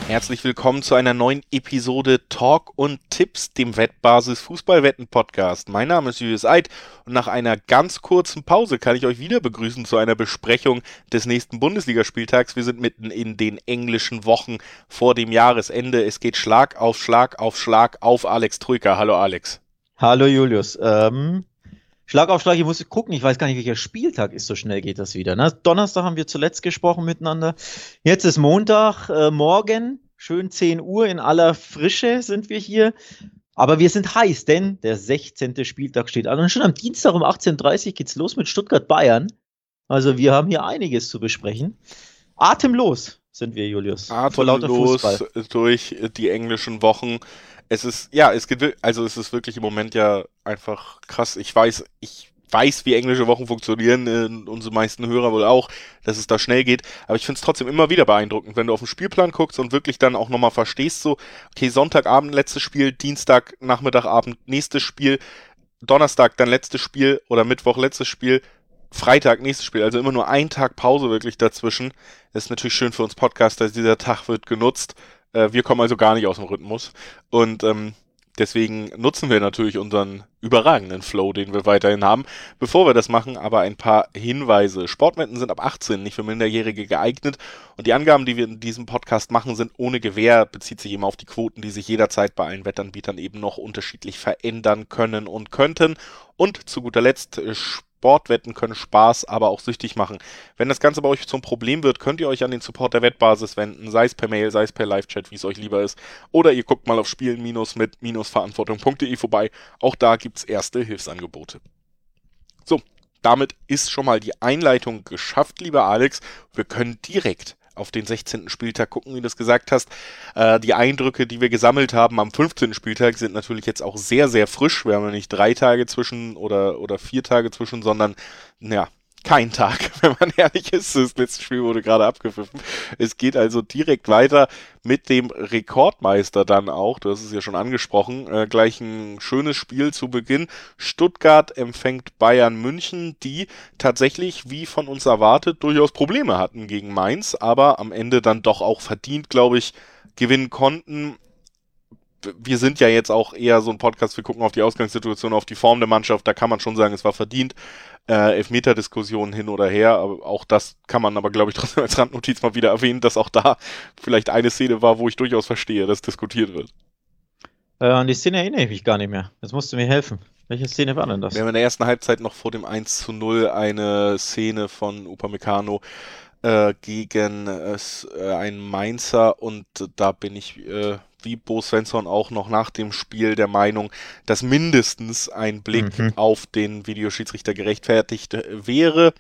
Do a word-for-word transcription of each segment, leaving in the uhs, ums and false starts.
Herzlich willkommen zu einer neuen Episode Talk und Tipps, dem Wettbasis Fußballwetten-Podcast. Mein Name ist Julius Eid und nach einer ganz kurzen Pause kann ich euch wieder begrüßen zu einer Besprechung des nächsten Bundesligaspieltags. Wir sind mitten in den englischen Wochen vor dem Jahresende. Es geht Schlag auf Schlag auf Schlag auf Alex Troika. Hallo Alex. Hallo Julius. Ähm, Schlag auf Schlag, ich muss gucken, ich weiß gar nicht, welcher Spieltag ist, so schnell geht das wieder. Ne? Donnerstag haben wir zuletzt gesprochen miteinander. Jetzt ist Montag, äh, morgen, schön zehn Uhr, in aller Frische sind wir hier. Aber wir sind heiß, denn der sechzehnte Spieltag steht an. Und schon am Dienstag um achtzehn Uhr dreißig geht's los mit Stuttgart-Bayern. Also wir haben hier einiges zu besprechen. Atemlos sind wir, Julius. Vor lauter Fußball. Durch die englischen Wochen. Es ist, ja, es geht, also es ist wirklich im Moment ja einfach krass. Ich weiß, ich weiß, wie englische Wochen funktionieren, äh, unsere meisten Hörer wohl auch, dass es da schnell geht. Aber ich finde es trotzdem immer wieder beeindruckend, wenn du auf den Spielplan guckst und wirklich dann auch nochmal verstehst, so, okay, Sonntagabend letztes Spiel, Dienstag, Nachmittagabend nächstes Spiel, Donnerstag dann letztes Spiel oder Mittwoch letztes Spiel, Freitag nächstes Spiel. Also immer nur ein Tag Pause wirklich dazwischen. Das ist natürlich schön für uns Podcaster, dieser Tag wird genutzt. Wir kommen also gar nicht aus dem Rhythmus und ähm, deswegen nutzen wir natürlich unseren überragenden Flow, den wir weiterhin haben. Bevor wir das machen, aber ein paar Hinweise. Sportwetten sind ab achtzehn, nicht für Minderjährige geeignet und die Angaben, die wir in diesem Podcast machen, sind ohne Gewähr, bezieht sich immer auf die Quoten, die sich jederzeit bei allen Wettanbietern eben noch unterschiedlich verändern können und könnten. Und zu guter Letzt, Sportwetten können Spaß, aber auch süchtig machen. Wenn das Ganze bei euch zum Problem wird, könnt ihr euch an den Support der Wettbasis wenden, sei es per Mail, sei es per Live-Chat, wie es euch lieber ist. Oder ihr guckt mal auf spielen-mit-verantwortung.de vorbei. Auch da gibt's erste Hilfsangebote. So, damit ist schon mal die Einleitung geschafft, lieber Alex. Wir können direkt auf den sechzehnten Spieltag gucken, wie du es gesagt hast. Äh, die Eindrücke, die wir gesammelt haben am fünfzehnten Spieltag, sind natürlich jetzt auch sehr, sehr frisch. Wir haben ja nicht drei Tage zwischen oder, oder vier Tage zwischen, sondern, ja, kein Tag, wenn man ehrlich ist. Das letzte Spiel wurde gerade abgepfiffen. Es geht also direkt weiter mit dem Rekordmeister dann auch. Du hast es ja schon angesprochen. Äh, gleich ein schönes Spiel zu Beginn. Stuttgart empfängt Bayern München, die tatsächlich, wie von uns erwartet, durchaus Probleme hatten gegen Mainz, aber am Ende dann doch auch verdient, glaube ich, gewinnen konnten. Wir sind ja jetzt auch eher so ein Podcast, wir gucken auf die Ausgangssituation, auf die Form der Mannschaft, da kann man schon sagen, es war verdient. Äh, Elfmeter-Diskussionen hin oder her, aber auch das kann man aber, glaube ich, trotzdem als Randnotiz mal wieder erwähnen, dass auch da vielleicht eine Szene war, wo ich durchaus verstehe, dass diskutiert wird. Äh, an die Szene erinnere ich mich gar nicht mehr. Jetzt musst du mir helfen. Welche Szene war denn das? Wir haben in der ersten Halbzeit noch vor dem eins zu null eine Szene von Upamecano äh, gegen äh, einen Mainzer und da bin ich äh, wie Bo Svensson auch noch nach dem Spiel der Meinung, dass mindestens ein Blick mhm. auf den Videoschiedsrichter gerechtfertigt wäre.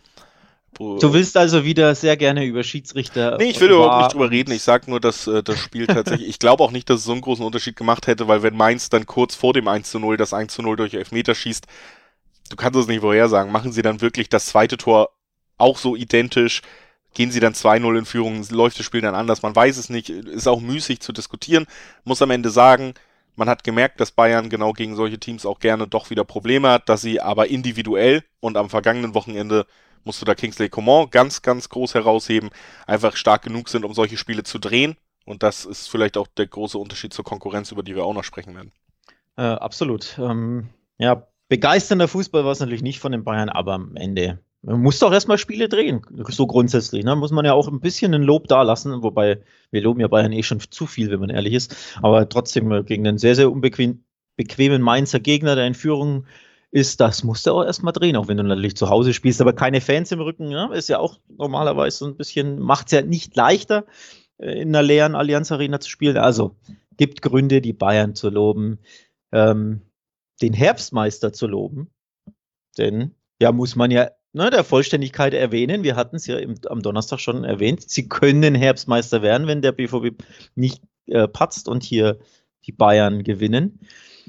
Du willst also wieder sehr gerne über Schiedsrichter... Nee, ich will überhaupt nicht drüber reden. Ich sag nur, dass äh, das Spiel tatsächlich... ich glaube auch nicht, dass es so einen großen Unterschied gemacht hätte, weil wenn Mainz dann kurz vor dem eins zu null das eins zu null durch Elfmeter schießt, du kannst es nicht vorhersagen. Machen sie dann wirklich das zweite Tor auch so identisch? Gehen sie dann zwei null in Führung, läuft das Spiel dann anders, man weiß es nicht, ist auch müßig zu diskutieren, muss am Ende sagen, man hat gemerkt, dass Bayern genau gegen solche Teams auch gerne doch wieder Probleme hat, dass sie aber individuell und am vergangenen Wochenende musst du da Kingsley Coman ganz, ganz groß herausheben, einfach stark genug sind, um solche Spiele zu drehen und das ist vielleicht auch der große Unterschied zur Konkurrenz, über die wir auch noch sprechen werden. Äh, absolut. Ähm, ja, begeisternder Fußball war es natürlich nicht von den Bayern, aber am Ende... Man muss doch erstmal Spiele drehen, so grundsätzlich. Ne? Muss man ja auch ein bisschen ein Lob dalassen, wobei wir loben ja Bayern eh schon zu viel, wenn man ehrlich ist. Aber trotzdem gegen einen sehr, sehr unbequemen bequemen Mainzer Gegner, der in Führung ist, das musst du auch erstmal drehen, auch wenn du natürlich zu Hause spielst, aber keine Fans im Rücken. Ne? Ist ja auch normalerweise so ein bisschen, macht es ja nicht leichter, in einer leeren Allianz Arena zu spielen. Also gibt Gründe, die Bayern zu loben, ähm, den Herbstmeister zu loben, denn ja, muss man ja Ne, der Vollständigkeit erwähnen. Wir hatten es ja im, am Donnerstag schon erwähnt. Sie können Herbstmeister werden, wenn der B V B nicht äh, patzt und hier die Bayern gewinnen.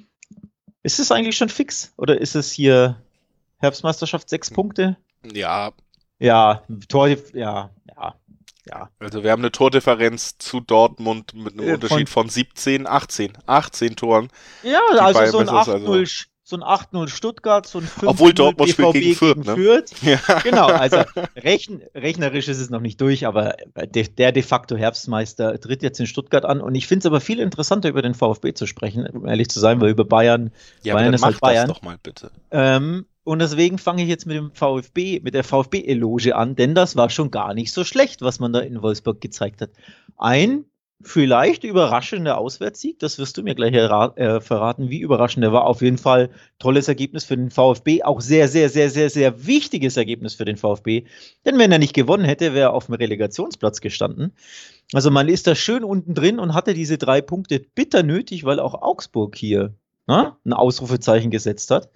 Ist es eigentlich schon fix? Oder ist es hier Herbstmeisterschaft sechs Punkte? Ja. Ja, Tor, ja, ja, ja. Also wir haben eine Tordifferenz zu Dortmund mit einem äh, Unterschied von, von siebzehn, achtzehn, achtzehn Toren. Ja, also so ein acht null. Also so ein acht null Stuttgart, so ein fünf null Obwohl Dortmund spielt gegen Fürth, gegen ne? Fürth. Ja. Genau, also rechn, rechnerisch ist es noch nicht durch, aber de, der de facto Herbstmeister tritt jetzt in Stuttgart an und ich finde es aber viel interessanter, über den VfB zu sprechen, um ehrlich zu sein, weil über Bayern, Ja, Bayern aber dann ist mach halt Bayern. das doch mal bitte. Ähm, und deswegen fange ich jetzt mit dem VfB, mit der VfB-Eloge an, denn das war schon gar nicht so schlecht, was man da in Wolfsburg gezeigt hat. Ein vielleicht überraschender Auswärtssieg, das wirst du mir gleich äh, verraten, wie überraschend der war. Auf jeden Fall tolles Ergebnis für den VfB, auch sehr, sehr, sehr, sehr, sehr wichtiges Ergebnis für den VfB, denn wenn er nicht gewonnen hätte, wäre er auf dem Relegationsplatz gestanden. Also man ist da schön unten drin und hatte diese drei Punkte bitter nötig, weil auch Augsburg hier, na, ein Ausrufezeichen gesetzt hat.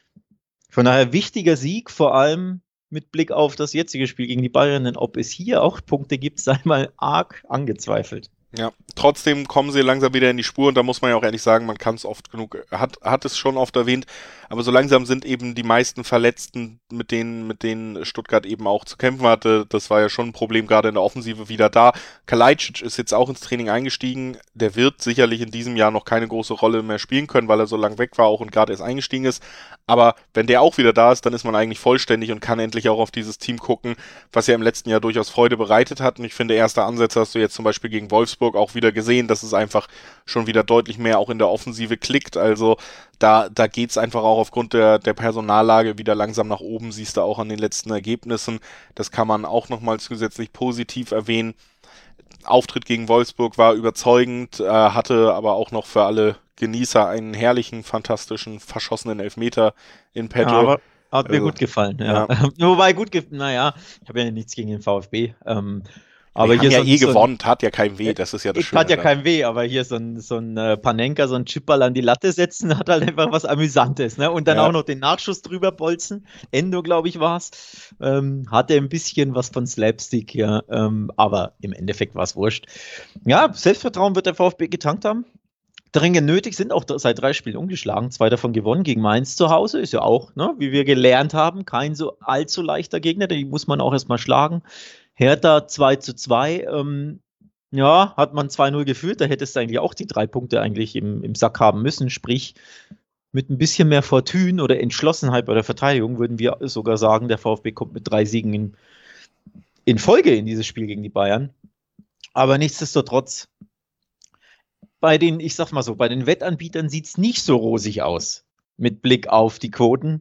Von daher wichtiger Sieg, vor allem mit Blick auf das jetzige Spiel gegen die Bayern, denn ob es hier auch Punkte gibt, sei mal arg angezweifelt. Ja, trotzdem kommen sie langsam wieder in die Spur und da muss man ja auch ehrlich sagen, man kann es oft genug, hat, hat es schon oft erwähnt, aber so langsam sind eben die meisten Verletzten, mit denen, mit denen Stuttgart eben auch zu kämpfen hatte, das war ja schon ein Problem, gerade in der Offensive wieder da. Kalajdzic ist jetzt auch ins Training eingestiegen, der wird sicherlich in diesem Jahr noch keine große Rolle mehr spielen können, weil er so lang weg war auch und gerade erst eingestiegen ist, aber wenn der auch wieder da ist, dann ist man eigentlich vollständig und kann endlich auch auf dieses Team gucken, was ja im letzten Jahr durchaus Freude bereitet hat und ich finde, erste Ansätze hast du jetzt zum Beispiel gegen Wolfsburg auch wieder gesehen, dass es einfach schon wieder deutlich mehr auch in der Offensive klickt, also da, da geht es einfach auch aufgrund der, der Personallage wieder langsam nach oben, siehst du auch an den letzten Ergebnissen, das kann man auch nochmal zusätzlich positiv erwähnen. Auftritt gegen Wolfsburg war überzeugend, äh, hatte aber auch noch für alle Genießer einen herrlichen, fantastischen, verschossenen Elfmeter in petto. Ja, aber hat mir Also, gut gefallen, ja. ja. Wobei gut, ge naja, ich habe ja nichts gegen den VfB. Ähm, aber Wir hier haben ja so ein, eh so ein, gewonnen, tat ja keinem weh, das ist ja das es Schöne. hat ja da. keinem weh, aber hier so ein, so ein äh, Panenka, so ein Chipball an die Latte setzen, hat halt einfach was Amüsantes, ne? Und dann Ja. auch noch den Nachschuss drüber bolzen. Endo, glaube ich, war es. Ähm, hatte ein bisschen was von Slapstick hier, ähm, aber im Endeffekt war es wurscht. Ja, Selbstvertrauen wird der VfB getankt haben. Dringend nötig, sind auch seit drei Spielen ungeschlagen, zwei davon gewonnen gegen Mainz zu Hause, ist ja auch, ne, wie wir gelernt haben, kein so allzu leichter Gegner, die muss man auch erstmal schlagen. Hertha zwei zu zwei, ähm, ja, hat man zwei null geführt, da hättest du eigentlich auch die drei Punkte eigentlich im, im Sack haben müssen, sprich mit ein bisschen mehr Fortune oder Entschlossenheit bei der Verteidigung würden wir sogar sagen, der VfB kommt mit drei Siegen in, in Folge in dieses Spiel gegen die Bayern. Aber nichtsdestotrotz, bei den, ich sag mal so, bei den Wettanbietern sieht es nicht so rosig aus, mit Blick auf die Quoten.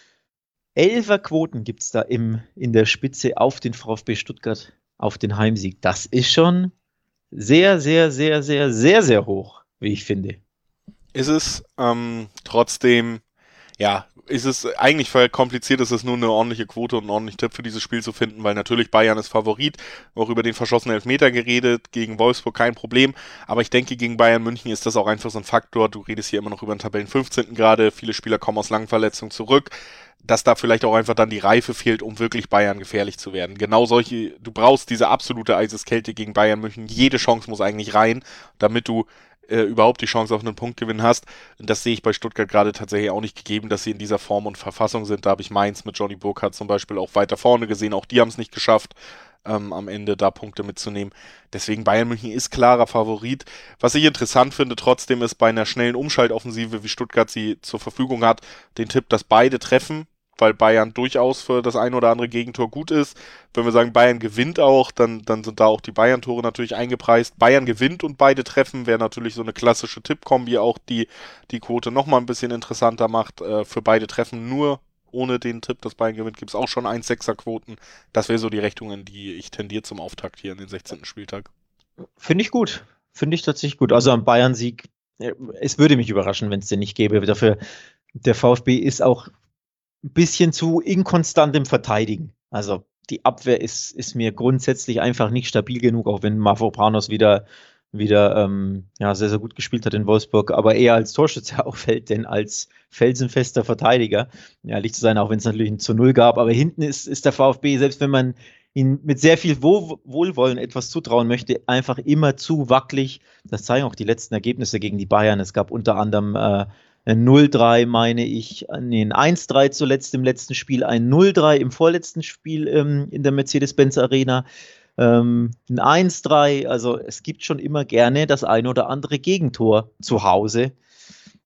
Elfer Quoten gibt es da im, in der Spitze auf den VfB Stuttgart, auf den Heimsieg. Das ist schon sehr, sehr, sehr, sehr, sehr, sehr hoch, wie ich finde. Ist es ähm, trotzdem, ja, ist es eigentlich voll kompliziert, ist es nur eine ordentliche Quote und einen ordentlichen Tipp für dieses Spiel zu finden, weil natürlich Bayern ist Favorit, auch über den verschossenen Elfmeter geredet, gegen Wolfsburg kein Problem, aber ich denke, gegen Bayern München ist das auch einfach so ein Faktor, du redest hier immer noch über den Tabellen fünfzehnten gerade, viele Spieler kommen aus langen Verletzungen zurück, dass da vielleicht auch einfach dann die Reife fehlt, um wirklich Bayern gefährlich zu werden. Genau solche, du brauchst diese absolute Eiseskälte gegen Bayern München, jede Chance muss eigentlich rein, damit du äh, überhaupt die Chance auf einen Punktgewinn hast. Und das sehe ich bei Stuttgart gerade tatsächlich auch nicht gegeben, dass sie in dieser Form und Verfassung sind. Da habe ich Mainz mit Johnny Burkhardt zum Beispiel auch weiter vorne gesehen, auch die haben es nicht geschafft, ähm, am Ende da Punkte mitzunehmen. Deswegen Bayern München ist klarer Favorit. Was ich interessant finde trotzdem ist, bei einer schnellen Umschaltoffensive, wie Stuttgart sie zur Verfügung hat, den Tipp, dass beide treffen, weil Bayern durchaus für das ein oder andere Gegentor gut ist. Wenn wir sagen, Bayern gewinnt auch, dann, dann sind da auch die Bayern-Tore natürlich eingepreist. Bayern gewinnt und beide treffen, wäre natürlich so eine klassische Tippkombi auch, die die Quote nochmal ein bisschen interessanter macht. Äh, für beide Treffen nur ohne den Tipp, dass Bayern gewinnt, gibt es auch schon eins Komma sechser Quoten. Das wäre so die Richtung, in die ich tendiere zum Auftakt hier in den sechzehnten Spieltag. Finde ich gut. Finde ich tatsächlich gut. Also am Bayern-Sieg, es würde mich überraschen, wenn es den nicht gäbe. Dafür, der VfB ist auch ein bisschen zu inkonstant im Verteidigen. Also die Abwehr ist, ist mir grundsätzlich einfach nicht stabil genug, auch wenn Mavropanos wieder, wieder ähm, ja, sehr, sehr gut gespielt hat in Wolfsburg, aber eher als Torschütze auffällt, denn als felsenfester Verteidiger. Ja, ehrlich zu sein, auch wenn es natürlich ein zu Null gab, aber hinten ist, ist der VfB, selbst wenn man ihn mit sehr viel Wohl- Wohlwollen etwas zutrauen möchte, einfach immer zu wackelig. Das zeigen auch die letzten Ergebnisse gegen die Bayern. Es gab unter anderem äh, ein null drei, meine ich, nee, ein eins drei zuletzt im letzten Spiel, ein null drei im vorletzten Spiel ähm, in der Mercedes-Benz Arena, ähm, ein eins drei, also es gibt schon immer gerne das ein oder andere Gegentor zu Hause.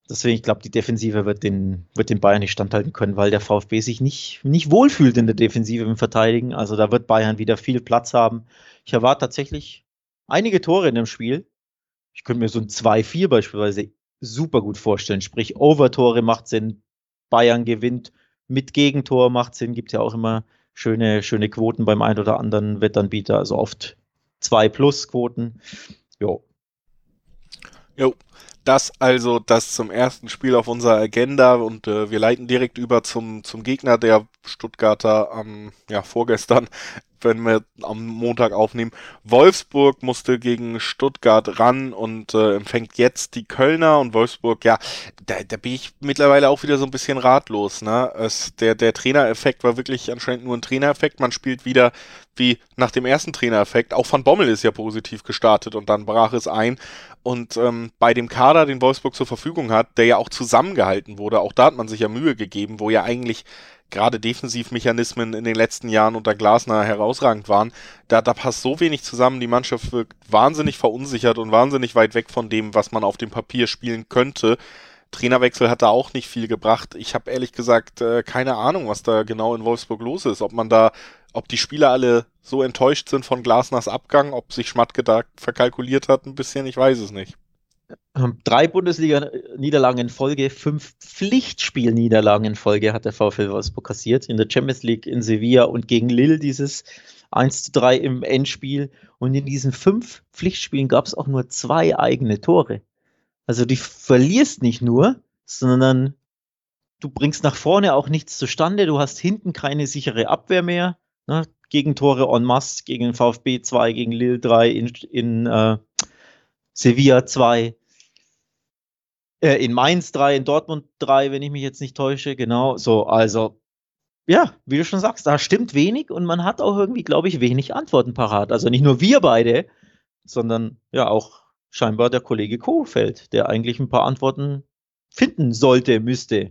Deswegen, ich glaube, die Defensive wird den, wird den Bayern nicht standhalten können, weil der VfB sich nicht, nicht wohlfühlt in der Defensive im Verteidigen. Also da wird Bayern wieder viel Platz haben. Ich erwarte tatsächlich einige Tore in dem Spiel. Ich könnte mir so ein zwei vier beispielsweise super gut vorstellen. Sprich, Overtore macht Sinn, Bayern gewinnt, mit Gegentor macht Sinn. Gibt ja auch immer schöne, schöne Quoten beim einen oder anderen Wettanbieter. Also oft zwei plus Quoten. Jo. Jo. Das also das zum ersten Spiel auf unserer Agenda und äh, wir leiten direkt über zum, zum Gegner der Stuttgarter am, ja, vorgestern, wenn wir am Montag aufnehmen. Wolfsburg musste gegen Stuttgart ran und äh, empfängt jetzt die Kölner und Wolfsburg, ja, da, da bin ich mittlerweile auch wieder so ein bisschen ratlos, ne? Es, der, der Trainereffekt war wirklich anscheinend nur ein Trainereffekt. Man spielt wieder wie nach dem ersten Trainereffekt. Auch Van Bommel ist ja positiv gestartet und dann brach es ein. Und ähm, bei dem Kader, den Wolfsburg zur Verfügung hat, der ja auch zusammengehalten wurde, auch da hat man sich ja Mühe gegeben, wo ja eigentlich gerade Defensivmechanismen in den letzten Jahren unter Glasner herausragend waren, da, da passt so wenig zusammen, die Mannschaft wirkt wahnsinnig verunsichert und wahnsinnig weit weg von dem, was man auf dem Papier spielen könnte. Trainerwechsel hat da auch nicht viel gebracht. Ich habe ehrlich gesagt äh, keine Ahnung, was da genau in Wolfsburg los ist. Ob man da, ob die Spieler alle so enttäuscht sind von Glasners Abgang, ob sich Schmatke da verkalkuliert hat ein bisschen, ich weiß es nicht. Drei Bundesliga-Niederlagen in Folge, fünf Pflichtspiel-Niederlagen in Folge hat der VfL Wolfsburg kassiert. In der Champions League in Sevilla und gegen Lille dieses eins zu drei im Endspiel. Und in diesen fünf Pflichtspielen gab es auch nur zwei eigene Tore. Also du verlierst nicht nur, sondern du bringst nach vorne auch nichts zustande. Du hast hinten keine sichere Abwehr mehr. Ne? Gegentore en masse gegen den VfB zwei, gegen Lille drei, in, in äh, Sevilla zwei, äh, in Mainz drei, in Dortmund drei, wenn ich mich jetzt nicht täusche. Genau, so, also, ja, wie du schon sagst, da stimmt wenig und man hat auch irgendwie, glaube ich, wenig Antworten parat. Also nicht nur wir beide, sondern ja auch scheinbar der Kollege Kohfeldt, der eigentlich ein paar Antworten finden sollte, müsste.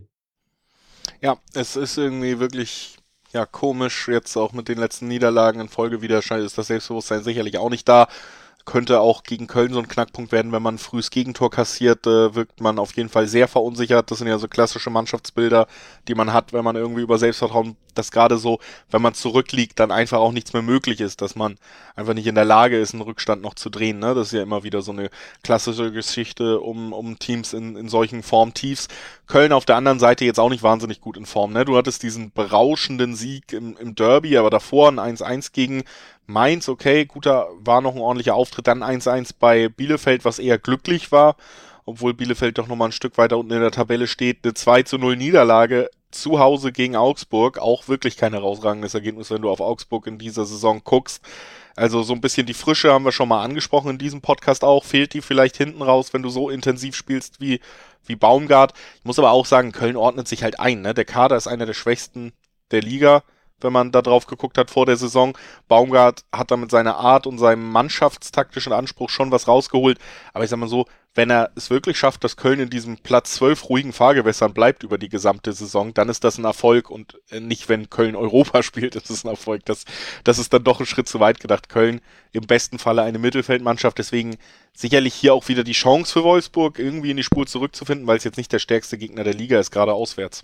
Ja, es ist irgendwie wirklich, ja, komisch, jetzt auch mit den letzten Niederlagen in Folge wieder, ist das Selbstbewusstsein sicherlich auch nicht da. Könnte auch gegen Köln so ein Knackpunkt werden, wenn man ein frühes Gegentor kassiert, äh, wirkt man auf jeden Fall sehr verunsichert. Das sind ja so klassische Mannschaftsbilder, die man hat, wenn man irgendwie über Selbstvertrauen, dass gerade so, wenn man zurückliegt, dann einfach auch nichts mehr möglich ist, dass man einfach nicht in der Lage ist, einen Rückstand noch zu drehen. Ne? Das ist ja immer wieder so eine klassische Geschichte um, um Teams in, in solchen Formtiefs. Köln auf der anderen Seite jetzt auch nicht wahnsinnig gut in Form. Ne? Du hattest diesen berauschenden Sieg im, im Derby, aber davor ein eins eins gegen Mainz, okay, guter, war noch ein ordentlicher Auftritt, dann eins eins bei Bielefeld, was eher glücklich war, obwohl Bielefeld doch nochmal ein Stück weiter unten in der Tabelle steht, eine zwei zu null Niederlage zu Hause gegen Augsburg, auch wirklich kein herausragendes Ergebnis, wenn du auf Augsburg in dieser Saison guckst. Also so ein bisschen die Frische haben wir schon mal angesprochen in diesem Podcast auch, fehlt die vielleicht hinten raus, wenn du so intensiv spielst wie, wie Baumgart. Ich muss aber auch sagen, Köln ordnet sich halt ein, ne? Der Kader ist einer der schwächsten der Liga, wenn man da drauf geguckt hat vor der Saison. Baumgart hat da mit seiner Art und seinem mannschaftstaktischen Anspruch schon was rausgeholt. Aber ich sag mal so, wenn er es wirklich schafft, dass Köln in diesem Platz zwölf ruhigen Fahrgewässern bleibt über die gesamte Saison, dann ist das ein Erfolg und nicht, wenn Köln Europa spielt, ist es ein Erfolg. Das, das ist dann doch ein Schritt zu weit gedacht. Köln im besten Falle eine Mittelfeldmannschaft, deswegen sicherlich hier auch wieder die Chance für Wolfsburg, irgendwie in die Spur zurückzufinden, weil es jetzt nicht der stärkste Gegner der Liga ist, gerade auswärts.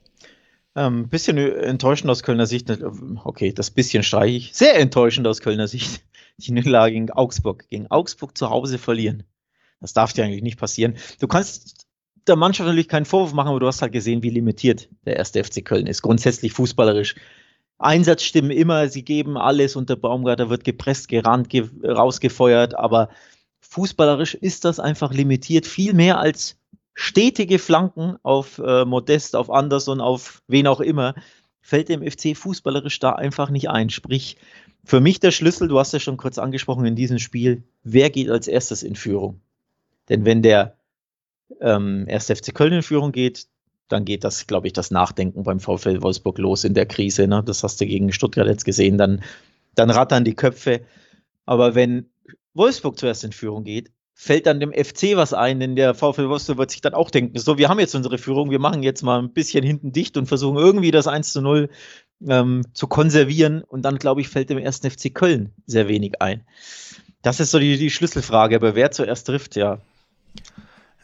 Ein ähm, bisschen enttäuschend aus Kölner Sicht, okay, das bisschen streiche ich, sehr enttäuschend aus Kölner Sicht, die Niederlage gegen Augsburg, gegen Augsburg zu Hause verlieren. Das darf dir eigentlich nicht passieren. Du kannst der Mannschaft natürlich keinen Vorwurf machen, aber du hast halt gesehen, wie limitiert der erste F C Köln ist, grundsätzlich fußballerisch. Einsatzstimmen immer, sie geben alles unter Baumgart, da wird gepresst, gerannt, ge- rausgefeuert, aber fußballerisch ist das einfach limitiert, viel mehr als stetige Flanken auf äh, Modest, auf Anderson, auf wen auch immer, fällt dem F C fußballerisch da einfach nicht ein. Sprich, für mich der Schlüssel, du hast ja schon kurz angesprochen in diesem Spiel, wer geht als erstes in Führung? Denn wenn der ähm, erste F C Köln in Führung geht, dann geht das, glaube ich, das Nachdenken beim VfL Wolfsburg los in der Krise. Ne? Das hast du gegen Stuttgart jetzt gesehen, dann, dann rattern die Köpfe. Aber wenn Wolfsburg zuerst in Führung geht, fällt dann dem F C was ein, denn der VfL Wolfsburg wird sich dann auch denken, so, wir haben jetzt unsere Führung, wir machen jetzt mal ein bisschen hinten dicht und versuchen irgendwie das eins zu null ähm, zu konservieren und dann, glaube ich, fällt dem ersten F C Köln sehr wenig ein. Das ist so die, die Schlüsselfrage, aber wer zuerst trifft, ja.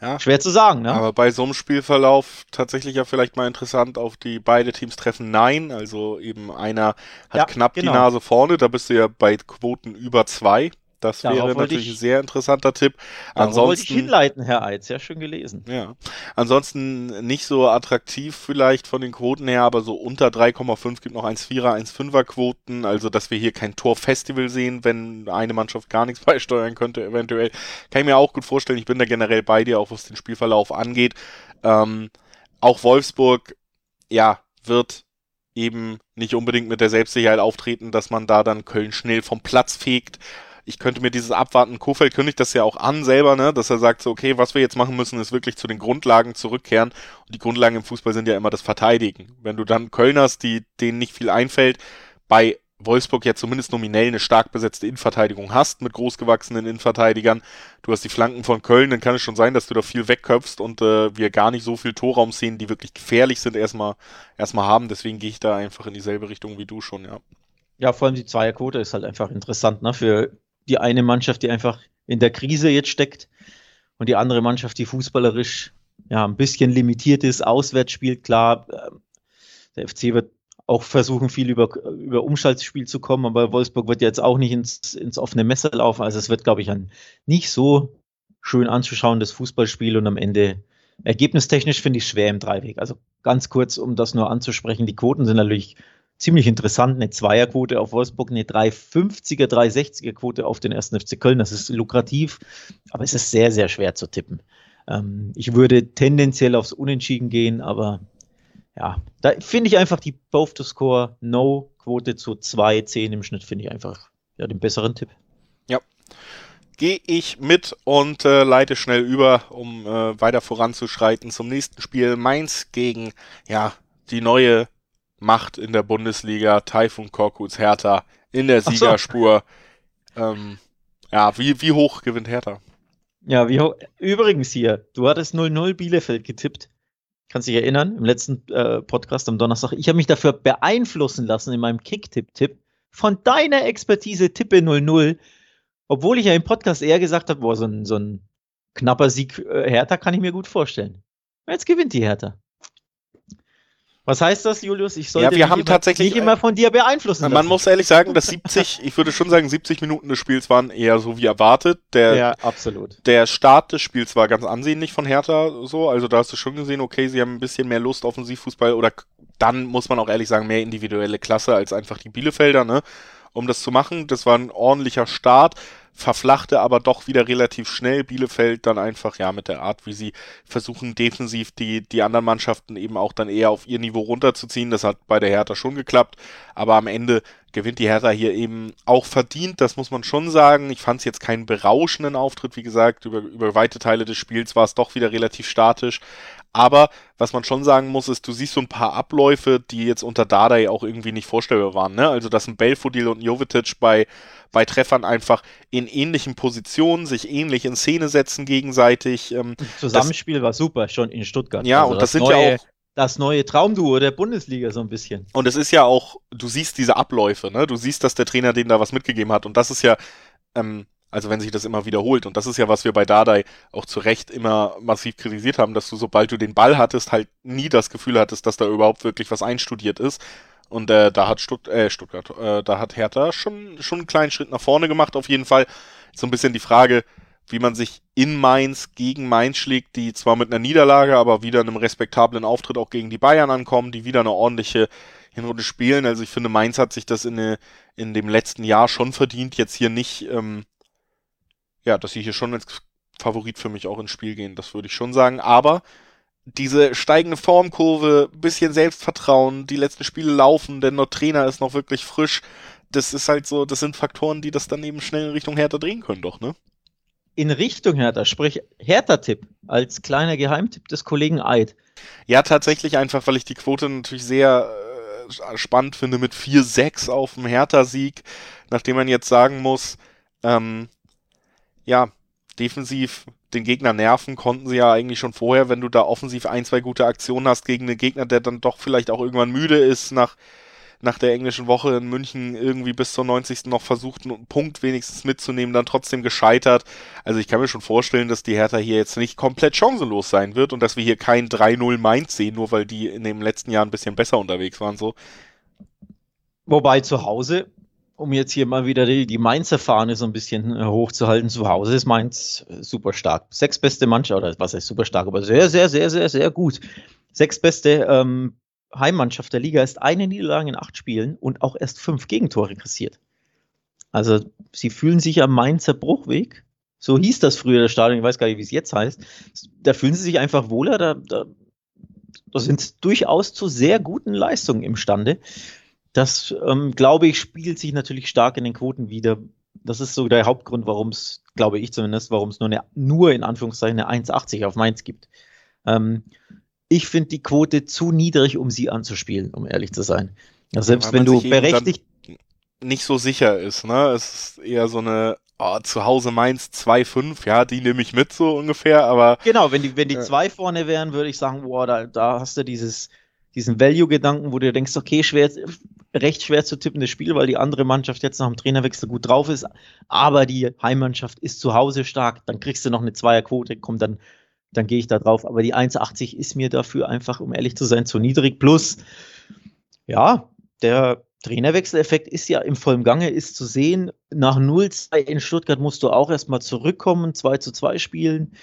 Ja. Schwer zu sagen, ne? Aber bei so einem Spielverlauf tatsächlich ja vielleicht mal interessant auf die beide Teams treffen Nein. Also eben einer hat Ja, knapp genau. die Nase vorne, da bist du ja bei Quoten über zwei. Das Darauf wäre wollte natürlich ich- ein sehr interessanter Tipp. Darauf wollte ich Ansonsten, hinleiten, Herr Eid. Sehr schön gelesen. ja, ansonsten nicht so attraktiv vielleicht von den Quoten her, aber so unter drei Komma fünf gibt noch eins Komma vierer, eins Komma fünfer Quoten, also dass wir hier kein Torfestival sehen, wenn eine Mannschaft gar nichts beisteuern könnte eventuell. Kann ich mir auch gut vorstellen, ich bin da generell bei dir, auch was den Spielverlauf angeht. Ähm, auch Wolfsburg, ja, wird eben nicht unbedingt mit der Selbstsicherheit auftreten, dass man da dann Köln schnell vom Platz fegt. Ich könnte mir dieses Abwarten, Kofeld kündigt das ja auch an selber, ne, dass er sagt so, okay, was wir jetzt machen müssen, ist wirklich zu den Grundlagen zurückkehren. Und die Grundlagen im Fußball sind ja immer das Verteidigen. Wenn du dann Köln hast, die, denen nicht viel einfällt, bei Wolfsburg ja zumindest nominell eine stark besetzte Innenverteidigung hast, mit großgewachsenen Innenverteidigern, du hast die Flanken von Köln, dann kann es schon sein, dass du da viel wegköpfst und äh, wir gar nicht so viel Torraumszenen, die wirklich gefährlich sind, erstmal erstmal haben. Deswegen gehe ich da einfach in dieselbe Richtung wie du schon, ja. Ja, vor allem die Zweierquote ist halt einfach interessant, ne? Für die eine Mannschaft, die einfach in der Krise jetzt steckt und die andere Mannschaft, die fußballerisch ja ein bisschen limitiert ist, auswärts spielt, klar. ähm, Der F C wird auch versuchen, viel über, über Umschaltspiel zu kommen, aber Wolfsburg wird jetzt auch nicht ins, ins offene Messer laufen. Also es wird, glaube ich, ein nicht so schön anzuschauendes Fußballspiel und am Ende ergebnistechnisch finde ich schwer im Dreiweg. Also ganz kurz, um das nur anzusprechen, die Quoten sind natürlich ziemlich interessant. Eine Zweierquote auf Wolfsburg, eine drei fünfziger, drei sechziger Quote auf den ersten F C Köln. Das ist lukrativ, aber es ist sehr, sehr schwer zu tippen. Ähm, ich würde tendenziell aufs Unentschieden gehen, aber ja, da finde ich einfach die Both to Score No Quote zu zwei Komma zehn im Schnitt, finde ich einfach ja, den besseren Tipp. Ja. Gehe ich mit und äh, leite schnell über, um äh, weiter voranzuschreiten zum nächsten Spiel. Mainz gegen, ja, die neue Macht in der Bundesliga, Taifun Korkuts Hertha in der Ach so. Siegerspur. Ähm, ja, wie, wie hoch gewinnt Hertha? Ja, wie ho- übrigens hier, du hattest null null Bielefeld getippt. Kannst dich erinnern, im letzten äh, Podcast am Donnerstag. Ich habe mich dafür beeinflussen lassen in meinem Kick-Tipp-Tipp von deiner Expertise Tippe null null. Obwohl ich ja im Podcast eher gesagt habe, boah, so ein, so ein knapper Sieg äh, Hertha kann ich mir gut vorstellen. Jetzt gewinnt die Hertha. Was heißt das, Julius? Ich sollte Ja, wir mich haben immer, tatsächlich- nicht immer von dir beeinflussen lassen. Man muss ehrlich sagen, dass siebzig, ich würde schon sagen, siebzig Minuten des Spiels waren eher so wie erwartet. Der, Ja, absolut. der Start des Spiels war ganz ansehnlich von Hertha so, also da hast du schon gesehen, okay, sie haben ein bisschen mehr Lust, Offensivfußball oder k- dann muss man auch ehrlich sagen, mehr individuelle Klasse als einfach die Bielefelder, ne, um das zu machen. Das war ein ordentlicher Start, verflachte aber doch wieder relativ schnell. Bielefeld dann einfach, ja, mit der Art, wie sie versuchen, defensiv die, die anderen Mannschaften eben auch dann eher auf ihr Niveau runterzuziehen. Das hat bei der Hertha schon geklappt, aber am Ende gewinnt die Hertha hier eben auch verdient, das muss man schon sagen. Ich fand es jetzt keinen berauschenden Auftritt, wie gesagt, über, über weite Teile des Spiels war es doch wieder relativ statisch. Aber was man schon sagen muss, ist, du siehst so ein paar Abläufe, die jetzt unter Dardai auch irgendwie nicht vorstellbar waren. Ne? Also, dass ein Belfodil und ein Jovetic bei, bei Treffern einfach in ähnlichen Positionen sich ähnlich in Szene setzen gegenseitig. Ähm, Das Zusammenspiel war super, schon in Stuttgart. ja, Also und das, sind neue, ja auch das neue Traumduo der Bundesliga so ein bisschen. Und es ist ja auch, du siehst diese Abläufe, ne? Du siehst, dass der Trainer denen da was mitgegeben hat. Und das ist ja, ähm, also wenn sich das immer wiederholt, und das ist ja, was wir bei Dardai auch zu Recht immer massiv kritisiert haben, dass du, sobald du den Ball hattest, halt nie das Gefühl hattest, dass da überhaupt wirklich was einstudiert ist. Und äh, da hat Stutt äh, Stuttgart, äh, da hat Hertha schon, schon einen kleinen Schritt nach vorne gemacht, auf jeden Fall. So ein bisschen die Frage, wie man sich in Mainz gegen Mainz schlägt, die zwar mit einer Niederlage, aber wieder einem respektablen Auftritt auch gegen die Bayern ankommen, die wieder eine ordentliche Hinrunde spielen. Also ich finde, Mainz hat sich das in, eine, in dem letzten Jahr schon verdient, jetzt hier nicht, ähm, ja, dass sie hier schon als Favorit für mich auch ins Spiel gehen, das würde ich schon sagen. Aber diese steigende Formkurve, bisschen Selbstvertrauen, die letzten Spiele laufen, denn der Trainer ist noch wirklich frisch. Das ist halt so, das sind Faktoren, die das dann eben schnell in Richtung Hertha drehen können, doch, ne? In Richtung Hertha, sprich Hertha-Tipp als kleiner Geheimtipp des Kollegen Eid. Ja, tatsächlich einfach, weil ich die Quote natürlich sehr äh, spannend finde mit vier sechs auf dem Hertha-Sieg, nachdem man jetzt sagen muss, ähm, ja, defensiv den Gegner nerven konnten sie ja eigentlich schon vorher, wenn du da offensiv ein, zwei gute Aktionen hast gegen einen Gegner, der dann doch vielleicht auch irgendwann müde ist nach, nach der englischen Woche in München irgendwie bis zur neunzigsten noch versucht, einen Punkt wenigstens mitzunehmen, dann trotzdem gescheitert. Also ich kann mir schon vorstellen, dass die Hertha hier jetzt nicht komplett chancenlos sein wird und dass wir hier kein drei null Mainz sehen, nur weil die in den letzten Jahren ein bisschen besser unterwegs waren. So. Wobei zu Hause, um jetzt hier mal wieder die, die Mainzer Fahne so ein bisschen äh, hochzuhalten, zu Hause ist Mainz äh, super stark. Sechs beste Mannschaft, oder was heißt super stark, aber sehr, sehr, sehr, sehr, sehr gut. Sechs beste ähm, Heimmannschaft der Liga ist eine Niederlage in acht Spielen und auch erst fünf Gegentore kassiert. Also sie fühlen sich am Mainzer Bruchweg, so hieß das früher das Stadion, ich weiß gar nicht, wie es jetzt heißt, da fühlen sie sich einfach wohler, da, da, da sind sie durchaus zu sehr guten Leistungen imstande. Das, ähm, glaube ich, spiegelt sich natürlich stark in den Quoten wider. Das ist so der Hauptgrund, warum es, glaube ich zumindest, warum es nur, eine, nur in Anführungszeichen eine eins Komma achtzig auf Mainz gibt. Ähm, Ich finde die Quote zu niedrig, um sie anzuspielen, um ehrlich zu sein. Also selbst wenn du berechtigt nicht so sicher ist, ne? Es ist eher so eine oh, zu Hause Mainz zwei fünf, ja, die nehme ich mit so ungefähr, aber genau, wenn die wenn die äh, zwei vorne wären, würde ich sagen, boah, da, da hast du dieses diesen Value-Gedanken, wo du denkst, okay, schwer, recht schwer zu tippendes Spiel, weil die andere Mannschaft jetzt nach dem Trainerwechsel gut drauf ist, aber die Heimmannschaft ist zu Hause stark, dann kriegst du noch eine Zweierquote, kommt dann dann gehe ich da drauf. Aber die eins Komma achtzig ist mir dafür einfach, um ehrlich zu sein, zu niedrig. Plus, ja, der Trainerwechseleffekt ist ja im vollen Gange, ist zu sehen. Nach null zwei in Stuttgart musst du auch erstmal zurückkommen, zwei zu zwei spielen.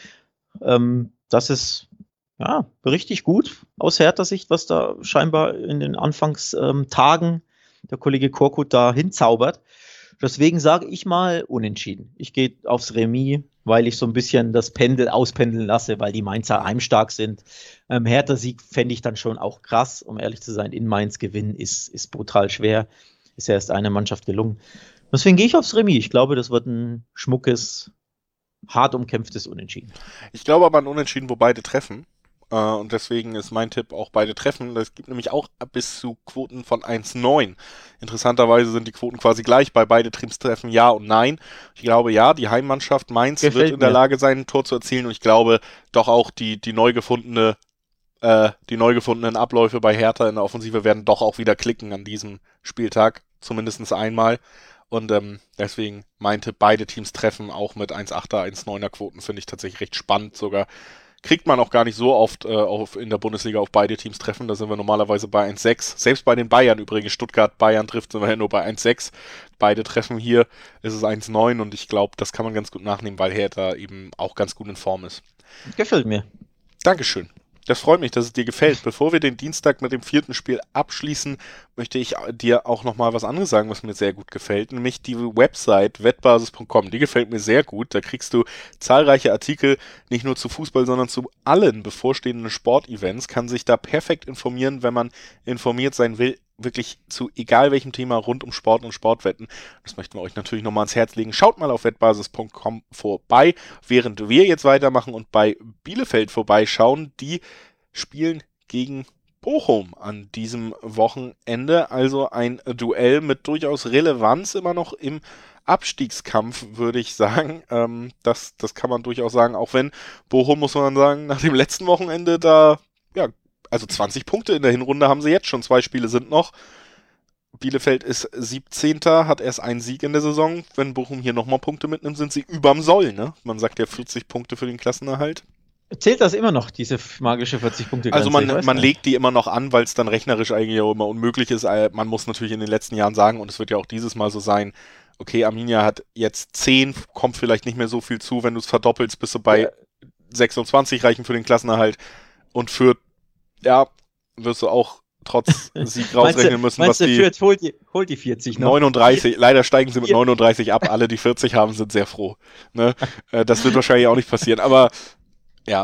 Ähm, das ist ja richtig gut aus Hertha Sicht, was da scheinbar in den Anfangstagen ähm, der Kollege Korkut da hinzaubert. Deswegen sage ich mal unentschieden. Ich gehe aufs Remis, weil ich so ein bisschen das Pendel auspendeln lasse, weil die Mainzer heimstark sind. Ähm, Hertha-Sieg fände ich dann schon auch krass, um ehrlich zu sein. In Mainz gewinnen ist, ist brutal schwer. Ist ja erst eine Mannschaft gelungen. Deswegen gehe ich aufs Remis. Ich glaube, das wird ein schmuckes, hart umkämpftes Unentschieden. Ich glaube aber ein Unentschieden, wo beide treffen. Und deswegen ist mein Tipp auch beide treffen. Das gibt nämlich auch bis zu Quoten von eins Komma neun. Interessanterweise sind die Quoten quasi gleich bei beide Teams treffen ja und nein. Ich glaube ja, die Heimmannschaft Mainz Gefällt wird in der mir. Lage sein, ein Tor zu erzielen. Und ich glaube doch auch die, die neu gefundene, äh, die neu gefundenen Abläufe bei Hertha in der Offensive werden doch auch wieder klicken an diesem Spieltag. Zumindest einmal. Und ähm, deswegen mein Tipp, beide Teams treffen, auch mit eins Komma achter, eins Komma neuner Quoten, finde ich tatsächlich recht spannend sogar. Kriegt man auch gar nicht so oft äh, auf, in der Bundesliga auf beide Teams treffen. Da sind wir normalerweise bei eins Komma sechs. Selbst bei den Bayern übrigens, Stuttgart, Bayern trifft, sind wir ja nur bei eins Komma sechs. Beide treffen hier, ist es eins Komma neun und ich glaube, das kann man ganz gut nachnehmen, weil Hertha eben auch ganz gut in Form ist. Gefällt mir. Dankeschön. Das freut mich, dass es dir gefällt. Bevor wir den Dienstag mit dem vierten Spiel abschließen, möchte ich dir auch nochmal was anderes sagen, was mir sehr gut gefällt, nämlich die Website wettbasis punkt com. Die gefällt mir sehr gut. Da kriegst du zahlreiche Artikel, nicht nur zu Fußball, sondern zu allen bevorstehenden Sportevents, kann sich da perfekt informieren, wenn man informiert sein will, wirklich zu egal welchem Thema rund um Sport und Sportwetten. Das möchten wir euch natürlich nochmal ans Herz legen. Schaut mal auf wettbasis punkt com vorbei, während wir jetzt weitermachen und bei Bielefeld vorbeischauen. Die spielen gegen Bochum an diesem Wochenende. Also ein Duell mit durchaus Relevanz immer noch im Abstiegskampf, würde ich sagen. Ähm, das, das kann man durchaus sagen, auch wenn Bochum, muss man sagen, nach dem letzten Wochenende da, ja, also zwanzig Punkte in der Hinrunde haben sie jetzt schon, zwei Spiele sind noch. Bielefeld ist siebzehnter, hat erst einen Sieg in der Saison. Wenn Bochum hier nochmal Punkte mitnimmt, sind sie überm Soll, ne? Man sagt ja vierzig Punkte für den Klassenerhalt. Zählt das immer noch, diese magische vierzig-Punkte-Grenze? Also man, man legt die immer noch an, weil es dann rechnerisch eigentlich auch immer unmöglich ist. Man muss natürlich in den letzten Jahren sagen, und es wird ja auch dieses Mal so sein, okay, Arminia hat jetzt zehn, kommt vielleicht nicht mehr so viel zu, wenn du es verdoppelst, bist du bei ja. sechsundzwanzig reichen für den Klassenerhalt und für ja, wirst du auch trotz Sieg rausrechnen müssen, meinst was du, die... Fürth holt die, holt die vierzig noch. neununddreißig, leider steigen sie mit neununddreißig ab. Alle, die vierzig haben, sind sehr froh. Ne? Das wird wahrscheinlich auch nicht passieren, aber ja.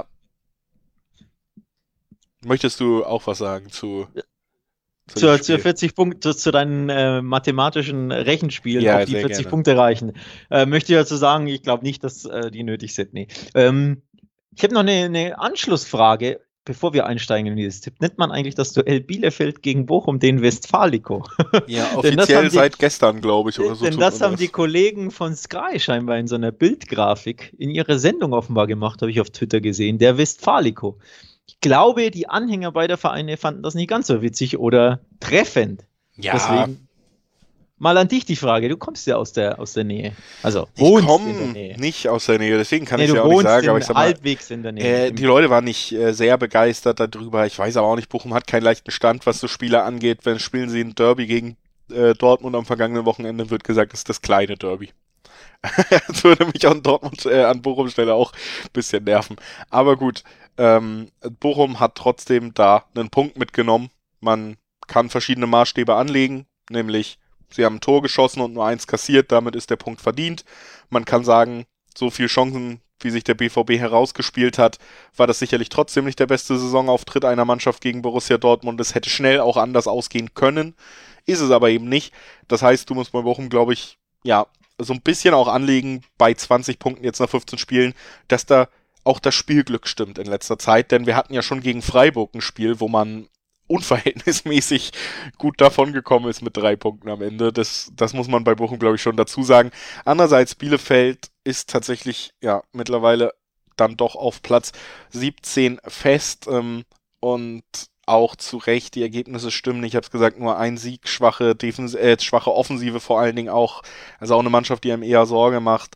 Möchtest du auch was sagen zu... Zu, zu, zu vierzig Punkten, zu, zu deinen äh, mathematischen Rechenspielen, ja, ob die vierzig gerne. Punkte reichen. Äh, möchte ich dazu sagen, ich glaube nicht, dass äh, die nötig sind. Nee. Ähm, ich habe noch eine, eine Anschlussfrage. Bevor wir einsteigen in dieses Tipp, nennt man eigentlich das Duell Bielefeld gegen Bochum den Westfalico? Ja, offiziell seit die, gestern, glaube ich. Oder so. Denn das haben das. die Kollegen von Sky scheinbar in so einer Bildgrafik in ihrer Sendung offenbar gemacht, habe ich auf Twitter gesehen, der Westfalico. Ich glaube, die Anhänger beider Vereine fanden das nicht ganz so witzig oder treffend. Ja. Deswegen mal an dich die Frage, du kommst ja aus der, aus der Nähe. Also ich komme nicht aus der Nähe, deswegen kann nee, ich es ja auch nicht sagen. Aber ich sag mal, halbwegs in der Nähe. Äh, die Leute waren nicht äh, sehr begeistert darüber. Ich weiß aber auch nicht, Bochum hat keinen leichten Stand, was so Spiele angeht. Wenn spielen sie ein Derby gegen äh, Dortmund am vergangenen Wochenende, wird gesagt, das ist das kleine Derby. Das würde mich an Dortmund, äh, an Bochum Stelle auch ein bisschen nerven. Aber gut, ähm, Bochum hat trotzdem da einen Punkt mitgenommen. Man kann verschiedene Maßstäbe anlegen, nämlich sie haben ein Tor geschossen und nur eins kassiert, damit ist der Punkt verdient. Man kann sagen, so viele Chancen, wie sich der B V B herausgespielt hat, war das sicherlich trotzdem nicht der beste Saisonauftritt einer Mannschaft gegen Borussia Dortmund. Es hätte schnell auch anders ausgehen können, ist es aber eben nicht. Das heißt, du musst bei Bochum, glaube ich, ja, so ein bisschen auch anlegen bei zwanzig Punkten jetzt nach fünfzehn Spielen, dass da auch das Spielglück stimmt in letzter Zeit, denn wir hatten ja schon gegen Freiburg ein Spiel, wo man unverhältnismäßig gut davon gekommen ist mit drei Punkten am Ende. Das, das muss man bei Bochum, glaube ich, schon dazu sagen. Andererseits, Bielefeld ist tatsächlich ja mittlerweile dann doch auf Platz siebzehn fest ähm, und auch zu Recht, die Ergebnisse stimmen. Ich habe es gesagt, nur ein Sieg, schwache, Defens- äh, schwache Offensive vor allen Dingen auch. Also auch eine Mannschaft, die einem eher Sorge macht.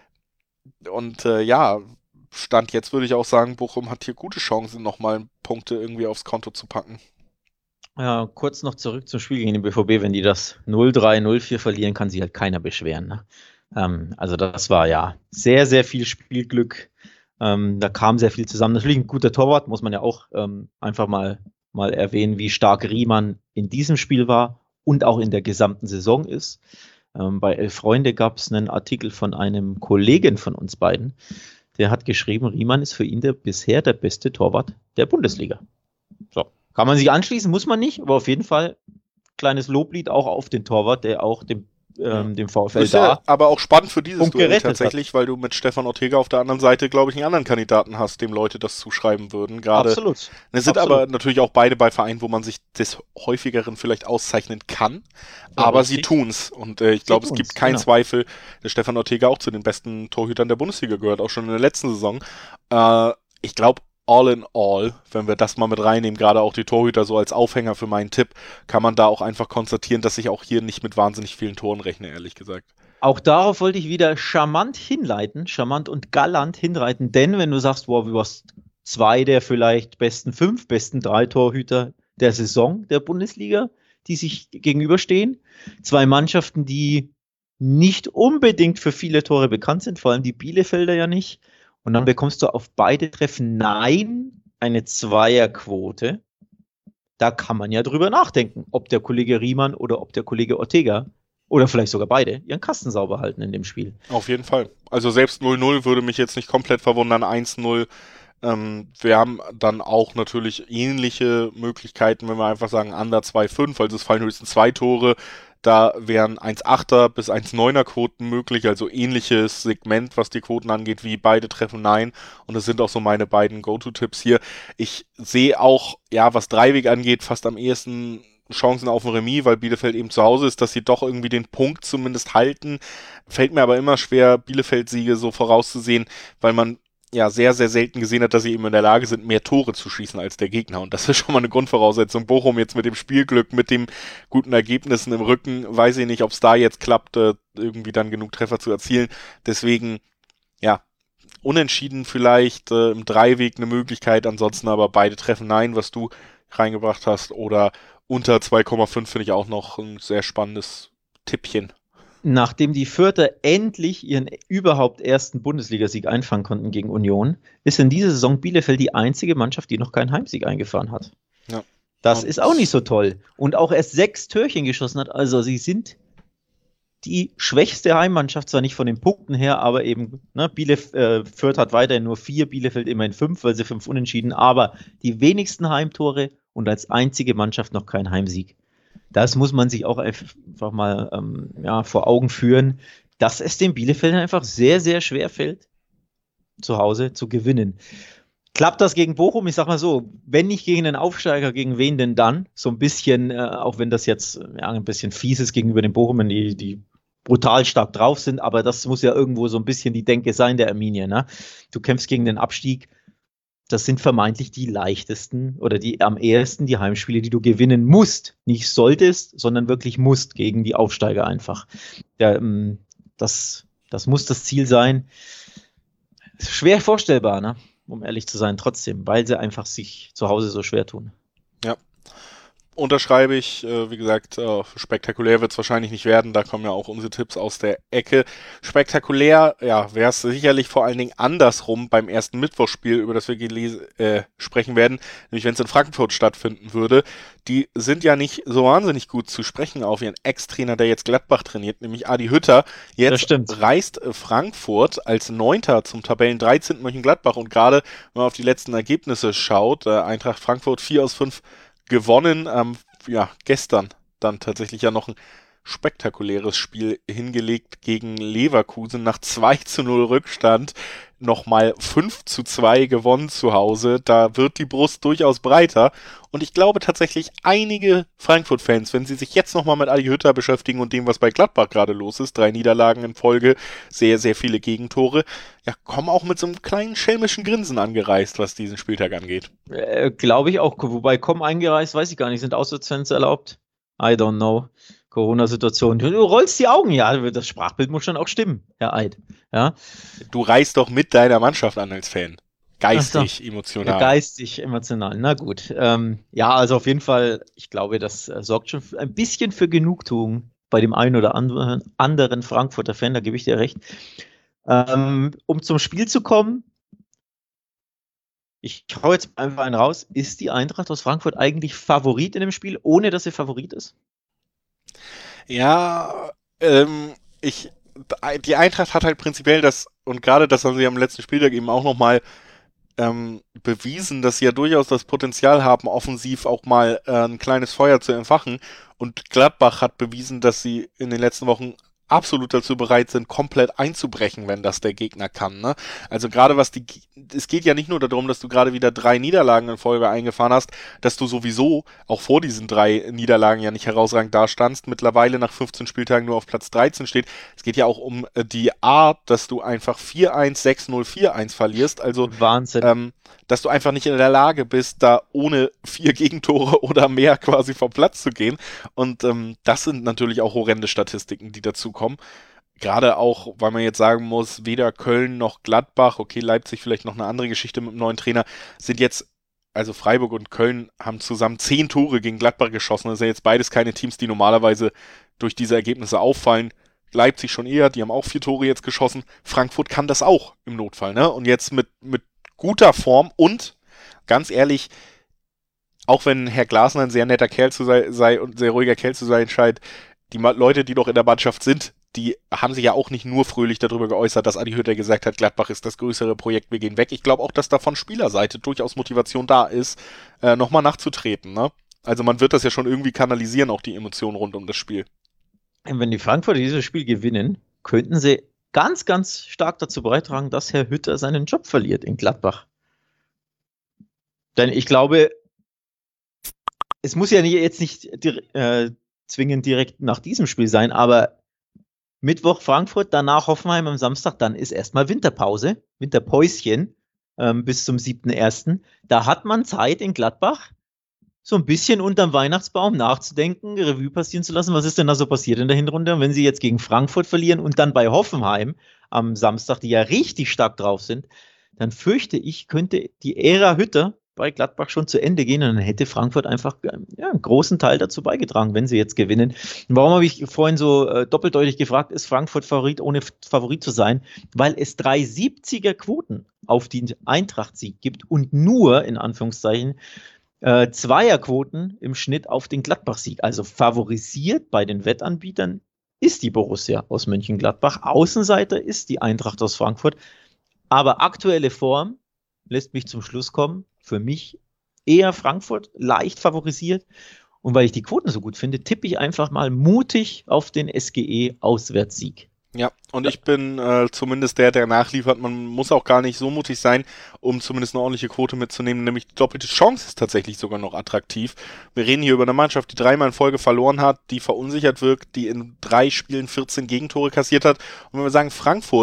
Und äh, ja, Stand jetzt würde ich auch sagen, Bochum hat hier gute Chancen, nochmal Punkte irgendwie aufs Konto zu packen. Ja, kurz noch zurück zum Spiel gegen den B V B. Wenn die das null drei, null vier verlieren, kann sich halt keiner beschweren. Ne? Ähm, also das war ja sehr, sehr viel Spielglück. Ähm, da kam sehr viel zusammen. Natürlich ein guter Torwart, muss man ja auch ähm, einfach mal, mal erwähnen, wie stark Riemann in diesem Spiel war und auch in der gesamten Saison ist. Ähm, bei Elf Freunde gab es einen Artikel von einem Kollegen von uns beiden, der hat geschrieben, Riemann ist für ihn der bisher der beste Torwart der Bundesliga. So. Kann man sich anschließen, muss man nicht, aber auf jeden Fall kleines Loblied auch auf den Torwart, der auch dem, ähm, dem VfL ist ja da aber auch spannend für dieses Punkt Duell gerettet tatsächlich, hat. weil du mit Stefan Ortega auf der anderen Seite, glaube ich, einen anderen Kandidaten hast, dem Leute das zuschreiben würden. Gerade. Absolut. Es sind Absolut. aber natürlich auch beide bei Vereinen, wo man sich des häufigeren vielleicht auszeichnen kann, Ja, aber richtig. sie tun's. Und äh, ich glaube, es gibt keinen genau. Zweifel, dass Stefan Ortega auch zu den besten Torhütern der Bundesliga gehört, auch schon in der letzten Saison. Äh, ich glaube, all in all, wenn wir das mal mit reinnehmen, gerade auch die Torhüter so als Aufhänger für meinen Tipp, kann man da auch einfach konstatieren, dass ich auch hier nicht mit wahnsinnig vielen Toren rechne, ehrlich gesagt. Auch darauf wollte ich wieder charmant hinleiten, charmant und galant hinleiten, denn wenn du sagst, wow, du hast zwei der vielleicht besten fünf, besten drei Torhüter der Saison der Bundesliga, die sich gegenüberstehen, zwei Mannschaften, die nicht unbedingt für viele Tore bekannt sind, vor allem die Bielefelder ja nicht. Und dann bekommst du auf beide Treffen Nein eine Zweierquote. Da kann man ja drüber nachdenken, ob der Kollege Riemann oder ob der Kollege Ortega oder vielleicht sogar beide ihren Kasten sauber halten in dem Spiel. Auf jeden Fall. Also selbst null null würde mich jetzt nicht komplett verwundern, eins null. Ähm, wir haben dann auch natürlich ähnliche Möglichkeiten, wenn wir einfach sagen Under zwei fünf, also es fallen höchstens zwei Tore. Da wären eins Komma achter bis eins Komma neuner Quoten möglich, also ähnliches Segment, was die Quoten angeht, wie beide treffen Nein. Und das sind auch so meine beiden Go-To-Tipps hier. Ich sehe auch, ja, was Dreiweg angeht, fast am ehesten Chancen auf ein Remis, weil Bielefeld eben zu Hause ist, dass sie doch irgendwie den Punkt zumindest halten. Fällt mir aber immer schwer, Bielefeld-Siege so vorauszusehen, weil man ja sehr, sehr selten gesehen hat, dass sie eben in der Lage sind, mehr Tore zu schießen als der Gegner. Und das ist schon mal eine Grundvoraussetzung. Bochum jetzt mit dem Spielglück, mit den guten Ergebnissen im Rücken, weiß ich nicht, ob es da jetzt klappt, irgendwie dann genug Treffer zu erzielen. Deswegen, ja, unentschieden vielleicht, äh, im Dreiweg eine Möglichkeit, ansonsten aber beide treffen Nein, was du reingebracht hast, oder unter zwei Komma fünf finde ich auch noch ein sehr spannendes Tippchen. Nachdem die Fürther endlich ihren überhaupt ersten Bundesligasieg einfangen konnten gegen Union, ist in dieser Saison Bielefeld die einzige Mannschaft, die noch keinen Heimsieg eingefahren hat. Ja. Das Und ist auch nicht so toll. Und auch erst sechs Türchen geschossen hat. Also sie sind die schwächste Heimmannschaft, zwar nicht von den Punkten her, aber eben, ne, Bielef- äh, Fürth hat weiterhin nur vier, Bielefeld immerhin fünf, weil sie fünf unentschieden, aber die wenigsten Heimtore und als einzige Mannschaft noch kein Heimsieg. Das muss man sich auch einfach mal ähm, ja, vor Augen führen, dass es den Bielefeldern einfach sehr, sehr schwer fällt, zu Hause zu gewinnen. Klappt das gegen Bochum? Ich sag mal so, wenn nicht gegen einen Aufsteiger, gegen wen denn dann? So ein bisschen, äh, auch wenn das jetzt ja, ein bisschen fies ist gegenüber den Bochumern, die, die brutal stark drauf sind, aber das muss ja irgendwo so ein bisschen die Denke sein der Arminia. Ne? Du kämpfst gegen den Abstieg. das sind vermeintlich die leichtesten oder die am ehesten die Heimspiele, die du gewinnen musst. Nicht solltest, sondern wirklich musst gegen die Aufsteiger einfach. Ja, das, das muss das Ziel sein. Schwer vorstellbar, ne? Um ehrlich zu sein, trotzdem, weil sie einfach sich zu Hause so schwer tun. Ja. Unterschreibe ich, äh, wie gesagt, äh, spektakulär wird es wahrscheinlich nicht werden, da kommen ja auch unsere Tipps aus der Ecke. Spektakulär, ja, wäre es sicherlich vor allen Dingen andersrum beim ersten Mittwochsspiel, über das wir gelesen, äh, sprechen werden, nämlich wenn es in Frankfurt stattfinden würde. Die sind ja nicht so wahnsinnig gut zu sprechen auf ihren Ex-Trainer, der jetzt Gladbach trainiert, nämlich Adi Hütter. Jetzt reist Frankfurt als Neunter zum Tabellen dreizehnten Mönchengladbach und gerade, wenn man auf die letzten Ergebnisse schaut, äh, Eintracht Frankfurt vier aus fünf gewonnen, ähm, ja, gestern dann tatsächlich ja noch ein spektakuläres Spiel hingelegt gegen Leverkusen nach zwei zu null Rückstand, nochmal fünf zu zwei gewonnen zu Hause, da wird die Brust durchaus breiter und ich glaube tatsächlich einige Frankfurt-Fans, wenn sie sich jetzt nochmal mit Adi Hütter beschäftigen und dem, was bei Gladbach gerade los ist, drei Niederlagen in Folge, sehr, sehr viele Gegentore, ja, kommen auch mit so einem kleinen schelmischen Grinsen angereist, was diesen Spieltag angeht. Äh, glaube ich auch, wobei kommen eingereist, weiß ich gar nicht, sind Auswärtsfans erlaubt? I don't know. Corona-Situation. Du rollst die Augen, ja, das Sprachbild muss schon auch stimmen, Herr Eid. Ja. Du reist doch mit deiner Mannschaft an als Fan. Geistig, so. emotional. Ja, geistig, emotional, na gut. Ähm, ja, also auf jeden Fall, ich glaube, das äh, sorgt schon ein bisschen für Genugtuung bei dem einen oder anderen, anderen Frankfurter Fan, da gebe ich dir recht. Ähm, um zum Spiel zu kommen, ich hau jetzt einfach einen raus, ist die Eintracht aus Frankfurt eigentlich Favorit in dem Spiel, ohne dass sie Favorit ist? Ja, ähm, ich, die Eintracht hat halt prinzipiell das, und gerade das haben sie am letzten Spieltag eben auch nochmal ähm, bewiesen, dass sie ja durchaus das Potenzial haben, offensiv auch mal äh, ein kleines Feuer zu entfachen. Und Gladbach hat bewiesen, dass sie in den letzten Wochen absolut dazu bereit sind, komplett einzubrechen, wenn das der Gegner kann. Ne? Also gerade was die, es geht ja nicht nur darum, dass du gerade wieder drei Niederlagen in Folge eingefahren hast, dass du sowieso auch vor diesen drei Niederlagen ja nicht herausragend dastandst, mittlerweile nach fünfzehn Spieltagen nur auf Platz dreizehn steht. Es geht ja auch um äh, die Art, dass du einfach vier eins, sechs null, vier eins verlierst. Also Wahnsinn. Ähm, dass du einfach nicht in der Lage bist, da ohne vier Gegentore oder mehr quasi vom Platz zu gehen. Und ähm, das sind natürlich auch horrende Statistiken, die dazu kommen. Gerade auch, weil man jetzt sagen muss, weder Köln noch Gladbach, okay, Leipzig vielleicht noch eine andere Geschichte mit dem neuen Trainer, sind jetzt, also Freiburg und Köln haben zusammen zehn Tore gegen Gladbach geschossen. Das sind jetzt beides keine Teams, die normalerweise durch diese Ergebnisse auffallen. Leipzig schon eher, die haben auch vier Tore jetzt geschossen. Frankfurt kann das auch im Notfall, ne? Und jetzt mit, mit guter Form und, ganz ehrlich, auch wenn Herr Glasner ein sehr netter Kerl zu sei, sei und sehr ruhiger Kerl zu sein scheint, die Leute, die noch in der Mannschaft sind, die haben sich ja auch nicht nur fröhlich darüber geäußert, dass Adi Hütter gesagt hat, Gladbach ist das größere Projekt, wir gehen weg. Ich glaube auch, dass da von Spielerseite durchaus Motivation da ist, äh, nochmal nachzutreten, ne? Also man wird das ja schon irgendwie kanalisieren, auch die Emotionen rund um das Spiel. Wenn die Frankfurter dieses Spiel gewinnen, könnten sie ganz, ganz stark dazu beitragen, dass Herr Hütter seinen Job verliert in Gladbach. Denn ich glaube, es muss ja jetzt nicht äh, zwingend direkt nach diesem Spiel sein, aber Mittwoch Frankfurt, danach Hoffenheim am Samstag, dann ist erstmal Winterpause, Winterpäuschen ähm, bis zum siebten ersten Da hat man Zeit in Gladbach, so ein bisschen unterm Weihnachtsbaum nachzudenken, Revue passieren zu lassen, was ist denn da so passiert in der Hinrunde? Und wenn sie jetzt gegen Frankfurt verlieren und dann bei Hoffenheim am Samstag, die ja richtig stark drauf sind, dann fürchte ich, könnte die Ära Hütter bei Gladbach schon zu Ende gehen und dann hätte Frankfurt einfach ja, einen großen Teil dazu beigetragen, wenn sie jetzt gewinnen. Und warum habe ich vorhin so äh, doppeldeutig gefragt, ist Frankfurt Favorit, ohne Favorit zu sein? Weil es drei siebziger Quoten auf den Eintracht-Sieg gibt und nur, in Anführungszeichen, Äh, Zweierquoten im Schnitt auf den Gladbach-Sieg. Also favorisiert bei den Wettanbietern ist die Borussia aus Mönchengladbach. Außenseiter ist die Eintracht aus Frankfurt. Aber aktuelle Form lässt mich zum Schluss kommen. Für mich eher Frankfurt, leicht favorisiert. Und weil ich die Quoten so gut finde, tippe ich einfach mal mutig auf den S G E-Auswärtssieg. Ja, und ich bin äh, zumindest der, der nachliefert. Man muss auch gar nicht so mutig sein, um zumindest eine ordentliche Quote mitzunehmen, nämlich die doppelte Chance ist tatsächlich sogar noch attraktiv. Wir reden hier über eine Mannschaft, die dreimal in Folge verloren hat, die verunsichert wirkt, die in drei Spielen vierzehn Gegentore kassiert hat. Und wenn wir sagen, Frankfurt,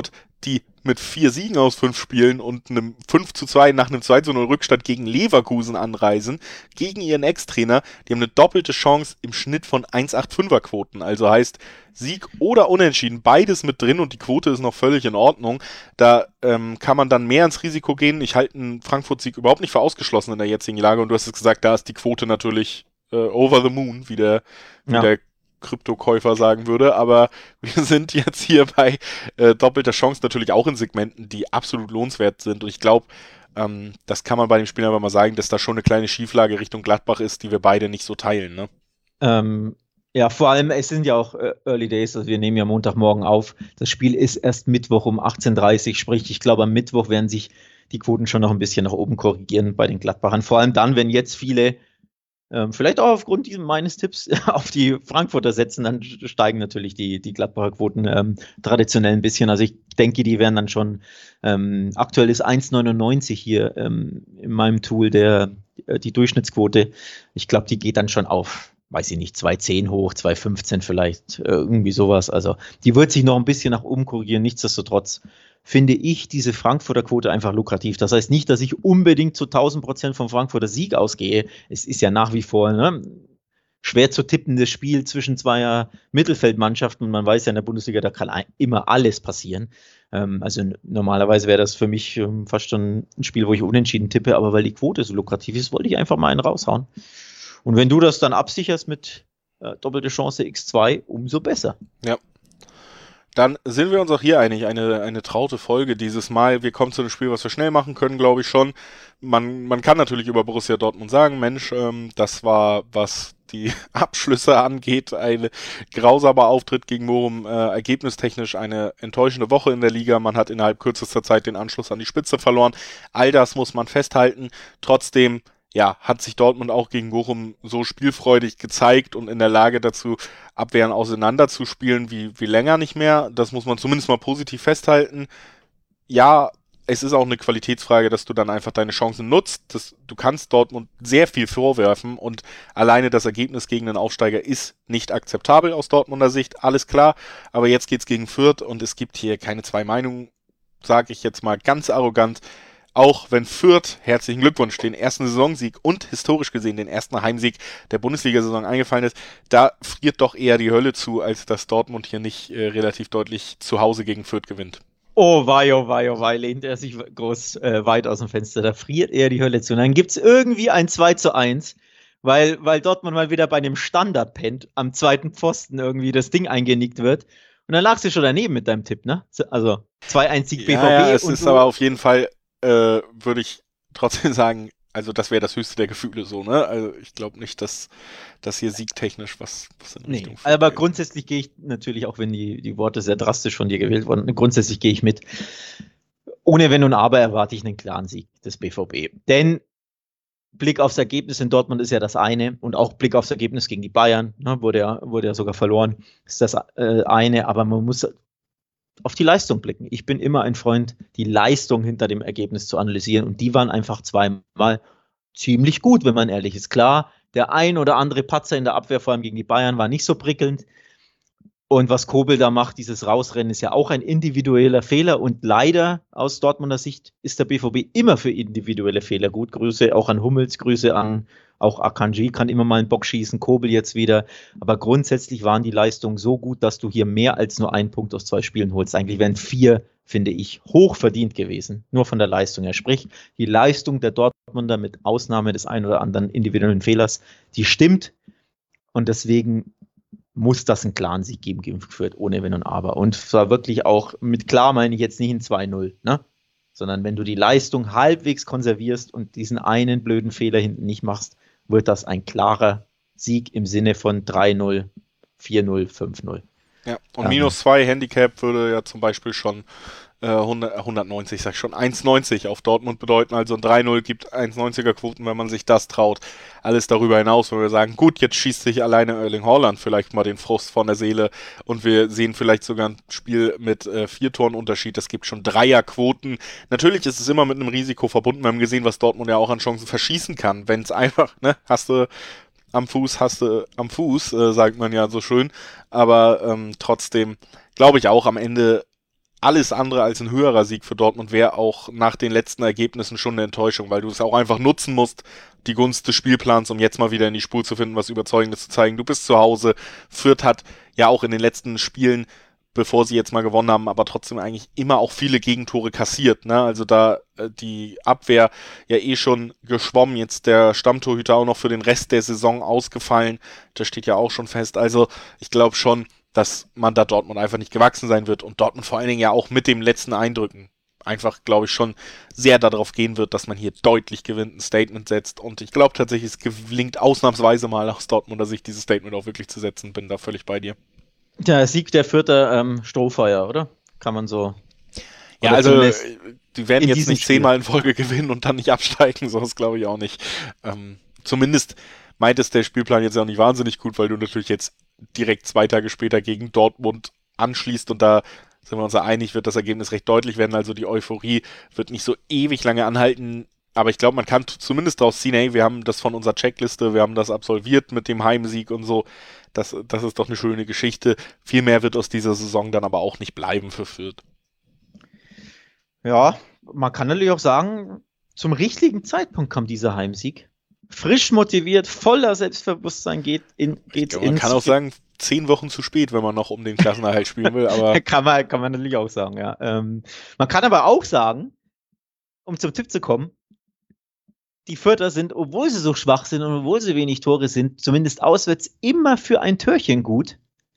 die mit vier Siegen aus fünf Spielen und einem fünf zu zwei nach einem zwei zu null Rückstand gegen Leverkusen anreisen, gegen ihren Ex-Trainer. Die haben eine doppelte Chance im Schnitt von eins Komma fünfundachtzig er Quoten. Also heißt Sieg oder Unentschieden, beides mit drin und die Quote ist noch völlig in Ordnung. Da ähm, kann man dann mehr ins Risiko gehen. Ich halte einen Frankfurt-Sieg überhaupt nicht für ausgeschlossen in der jetzigen Lage und du hast es gesagt, da ist die Quote natürlich äh, over the moon, wie der, wie Ja. der Kryptokäufer sagen würde, aber wir sind jetzt hier bei äh, doppelter Chance natürlich auch in Segmenten, die absolut lohnenswert sind und ich glaube, ähm, das kann man bei dem Spiel aber mal sagen, dass da schon eine kleine Schieflage Richtung Gladbach ist, die wir beide nicht so teilen, ne? Ähm, ja, vor allem, es sind ja auch äh, Early Days, also wir nehmen ja Montagmorgen auf. Das Spiel ist erst Mittwoch um achtzehn Uhr dreißig, sprich, ich glaube, am Mittwoch werden sich die Quoten schon noch ein bisschen nach oben korrigieren bei den Gladbachern. Vor allem dann, wenn jetzt viele Ähm, vielleicht auch aufgrund dieses meines Tipps auf die Frankfurter setzen, dann steigen natürlich die, die Gladbacher Quoten ähm, traditionell ein bisschen. Also ich denke, die werden dann schon, ähm, aktuell ist eins Komma neunundneunzig hier ähm, in meinem Tool der, äh, die Durchschnittsquote. Ich glaube, die geht dann schon auf, weiß ich nicht, zwei Komma zehn hoch, zwei Komma fünfzehn vielleicht, äh, irgendwie sowas. Also die wird sich noch ein bisschen nach oben korrigieren. Nichtsdestotrotz finde ich diese Frankfurter Quote einfach lukrativ. Das heißt nicht, dass ich unbedingt zu tausend Prozent vom Frankfurter Sieg ausgehe. Es ist ja nach wie vor ne, schwer zu tippendes Spiel zwischen zweier Mittelfeldmannschaften. Und man weiß ja in der Bundesliga, da kann ein, immer alles passieren. Ähm, also n- normalerweise wäre das für mich ähm, fast schon ein Spiel, wo ich unentschieden tippe. Aber weil die Quote so lukrativ ist, wollte ich einfach mal einen raushauen. Und wenn du das dann absicherst mit äh, doppelte Chance X zwei, umso besser. Ja. Dann sind wir uns auch hier einig, eine, eine traute Folge dieses Mal. Wir kommen zu einem Spiel, was wir schnell machen können, glaube ich schon. Man, man kann natürlich über Borussia Dortmund sagen, Mensch, ähm, das war, was die Abschlüsse angeht, ein grausamer Auftritt gegen Bochum, äh, ergebnistechnisch eine enttäuschende Woche in der Liga. Man hat innerhalb kürzester Zeit den Anschluss an die Spitze verloren. All das muss man festhalten. Trotzdem ja, hat sich Dortmund auch gegen Bochum so spielfreudig gezeigt und in der Lage dazu, Abwehren auseinanderzuspielen wie, wie länger nicht mehr. Das muss man zumindest mal positiv festhalten. Ja, es ist auch eine Qualitätsfrage, dass du dann einfach deine Chancen nutzt. Das, du kannst Dortmund sehr viel vorwerfen und alleine das Ergebnis gegen den Aufsteiger ist nicht akzeptabel aus Dortmunder Sicht, alles klar. Aber jetzt geht's gegen Fürth und es gibt hier keine zwei Meinungen, sage ich jetzt mal ganz arrogant. Auch wenn Fürth, herzlichen Glückwunsch, den ersten Saisonsieg und historisch gesehen den ersten Heimsieg der Bundesliga-Saison eingefallen ist, da friert doch eher die Hölle zu, als dass Dortmund hier nicht äh, relativ deutlich zu Hause gegen Fürth gewinnt. Oh wei, oh wei, oh wei, lehnt er sich groß äh, weit aus dem Fenster. Da friert eher die Hölle zu. Und dann gibt es irgendwie ein zwei zu eins, weil, weil Dortmund mal wieder bei einem Standard pennt, am zweiten Pfosten irgendwie das Ding eingenickt wird. Und dann lagst du schon daneben mit deinem Tipp, ne? Also zwei eins Sieg B V B. Ja, ja, es und ist du, aber auf jeden Fall, äh, würde ich trotzdem sagen, also das wäre das höchste der Gefühle so, ne? Also ich glaube nicht, dass das hier siegtechnisch was, was in Nee, Richtung Fürth aber geht. grundsätzlich gehe ich natürlich, auch wenn die, die Worte sehr drastisch von dir gewählt wurden, grundsätzlich gehe ich mit. Ohne Wenn und Aber erwarte ich einen klaren Sieg des B V B. Denn Blick aufs Ergebnis in Dortmund ist ja das eine und auch Blick aufs Ergebnis gegen die Bayern, ne, wurde, ja, wurde ja sogar verloren, ist das äh, eine, aber man muss auf die Leistung blicken. Ich bin immer ein Freund, die Leistung hinter dem Ergebnis zu analysieren und die waren einfach zweimal ziemlich gut, wenn man ehrlich ist. Klar, der ein oder andere Patzer in der Abwehr, vor allem gegen die Bayern, war nicht so prickelnd. Und was Kobel da macht, dieses Rausrennen, ist ja auch ein individueller Fehler. Und leider aus Dortmunder Sicht ist der B V B immer für individuelle Fehler gut. Grüße auch an Hummels, Grüße an auch Akanji, kann immer mal einen Bock schießen, Kobel jetzt wieder. Aber grundsätzlich waren die Leistungen so gut, dass du hier mehr als nur einen Punkt aus zwei Spielen holst. Eigentlich wären vier, finde ich, hoch verdient gewesen. Nur von der Leistung her. Sprich, die Leistung der Dortmunder mit Ausnahme des einen oder anderen individuellen Fehlers, die stimmt. Und deswegen muss das einen klaren Sieg geben gegen Fürth, ohne Wenn und Aber. Und zwar wirklich auch, mit klar meine ich jetzt nicht ein zwei null, ne? Sondern wenn du die Leistung halbwegs konservierst und diesen einen blöden Fehler hinten nicht machst, wird das ein klarer Sieg im Sinne von drei null, vier null, fünf null. Ja, und Ähm. minus zwei Handicap würde ja zum Beispiel schon äh, hundert, hundertneunzig, sag ich schon, eins neunzig auf Dortmund bedeuten. Also ein drei null gibt eins neunziger Quoten, wenn man sich das traut. Alles darüber hinaus, wo wir sagen, gut, jetzt schießt sich alleine Erling Haaland vielleicht mal den Frust von der Seele und wir sehen vielleicht sogar ein Spiel mit äh, vier Toren Unterschied. Es gibt schon Dreierquoten. Natürlich ist es immer mit einem Risiko verbunden. Wir haben gesehen, was Dortmund ja auch an Chancen verschießen kann. Wenn es einfach, ne, hast du am Fuß, hast du am Fuß, äh, sagt man ja so schön. Aber ähm, trotzdem glaube ich auch am Ende alles andere als ein höherer Sieg für Dortmund wäre auch nach den letzten Ergebnissen schon eine Enttäuschung, weil du es auch einfach nutzen musst, die Gunst des Spielplans, um jetzt mal wieder in die Spur zu finden, was Überzeugendes zu zeigen. Du bist zu Hause. Fürth hat ja auch in den letzten Spielen, bevor sie jetzt mal gewonnen haben, aber trotzdem eigentlich immer auch viele Gegentore kassiert. Ne? Also da äh, die Abwehr ja eh schon geschwommen, jetzt der Stammtorhüter auch noch für den Rest der Saison ausgefallen. Das steht ja auch schon fest. Also ich glaube schon, dass man da Dortmund einfach nicht gewachsen sein wird und Dortmund vor allen Dingen ja auch mit dem letzten Eindrücken einfach, glaube ich, schon sehr darauf gehen wird, dass man hier deutlich gewinnt, ein Statement setzt und ich glaube tatsächlich, es gelingt ausnahmsweise mal aus Dortmunder Sicht, dieses Statement auch wirklich zu setzen, bin da völlig bei dir. Der Sieg der Vierter ähm, Strohfeuer, oder? Kann man so... Ja, also die werden jetzt nicht Spiel. zehnmal in Folge gewinnen und dann nicht absteigen, sonst glaube ich auch nicht. Ähm, zumindest meint es der Spielplan jetzt auch nicht wahnsinnig gut, weil du natürlich jetzt direkt zwei Tage später gegen Dortmund anschließt und da sind wir uns ja einig, wird das Ergebnis recht deutlich werden, also die Euphorie wird nicht so ewig lange anhalten, aber ich glaube, man kann zumindest daraus ziehen, hey, wir haben das von unserer Checkliste, wir haben das absolviert mit dem Heimsieg und so, das, das ist doch eine schöne Geschichte. Viel mehr wird aus dieser Saison dann aber auch nicht bleiben für Fürth. Ja, man kann natürlich auch sagen, zum richtigen Zeitpunkt kam dieser Heimsieg. Frisch motiviert, voller Selbstbewusstsein geht in, geht's ins... Man kann auch sagen, zehn Wochen zu spät, wenn man noch um den Klassenerhalt spielen will, aber... kann, man, kann man natürlich auch sagen, ja. Ähm, man kann aber auch sagen, um zum Tipp zu kommen, die Fürther sind, obwohl sie so schwach sind und obwohl sie wenig Tore sind, zumindest auswärts immer für ein Törchen gut.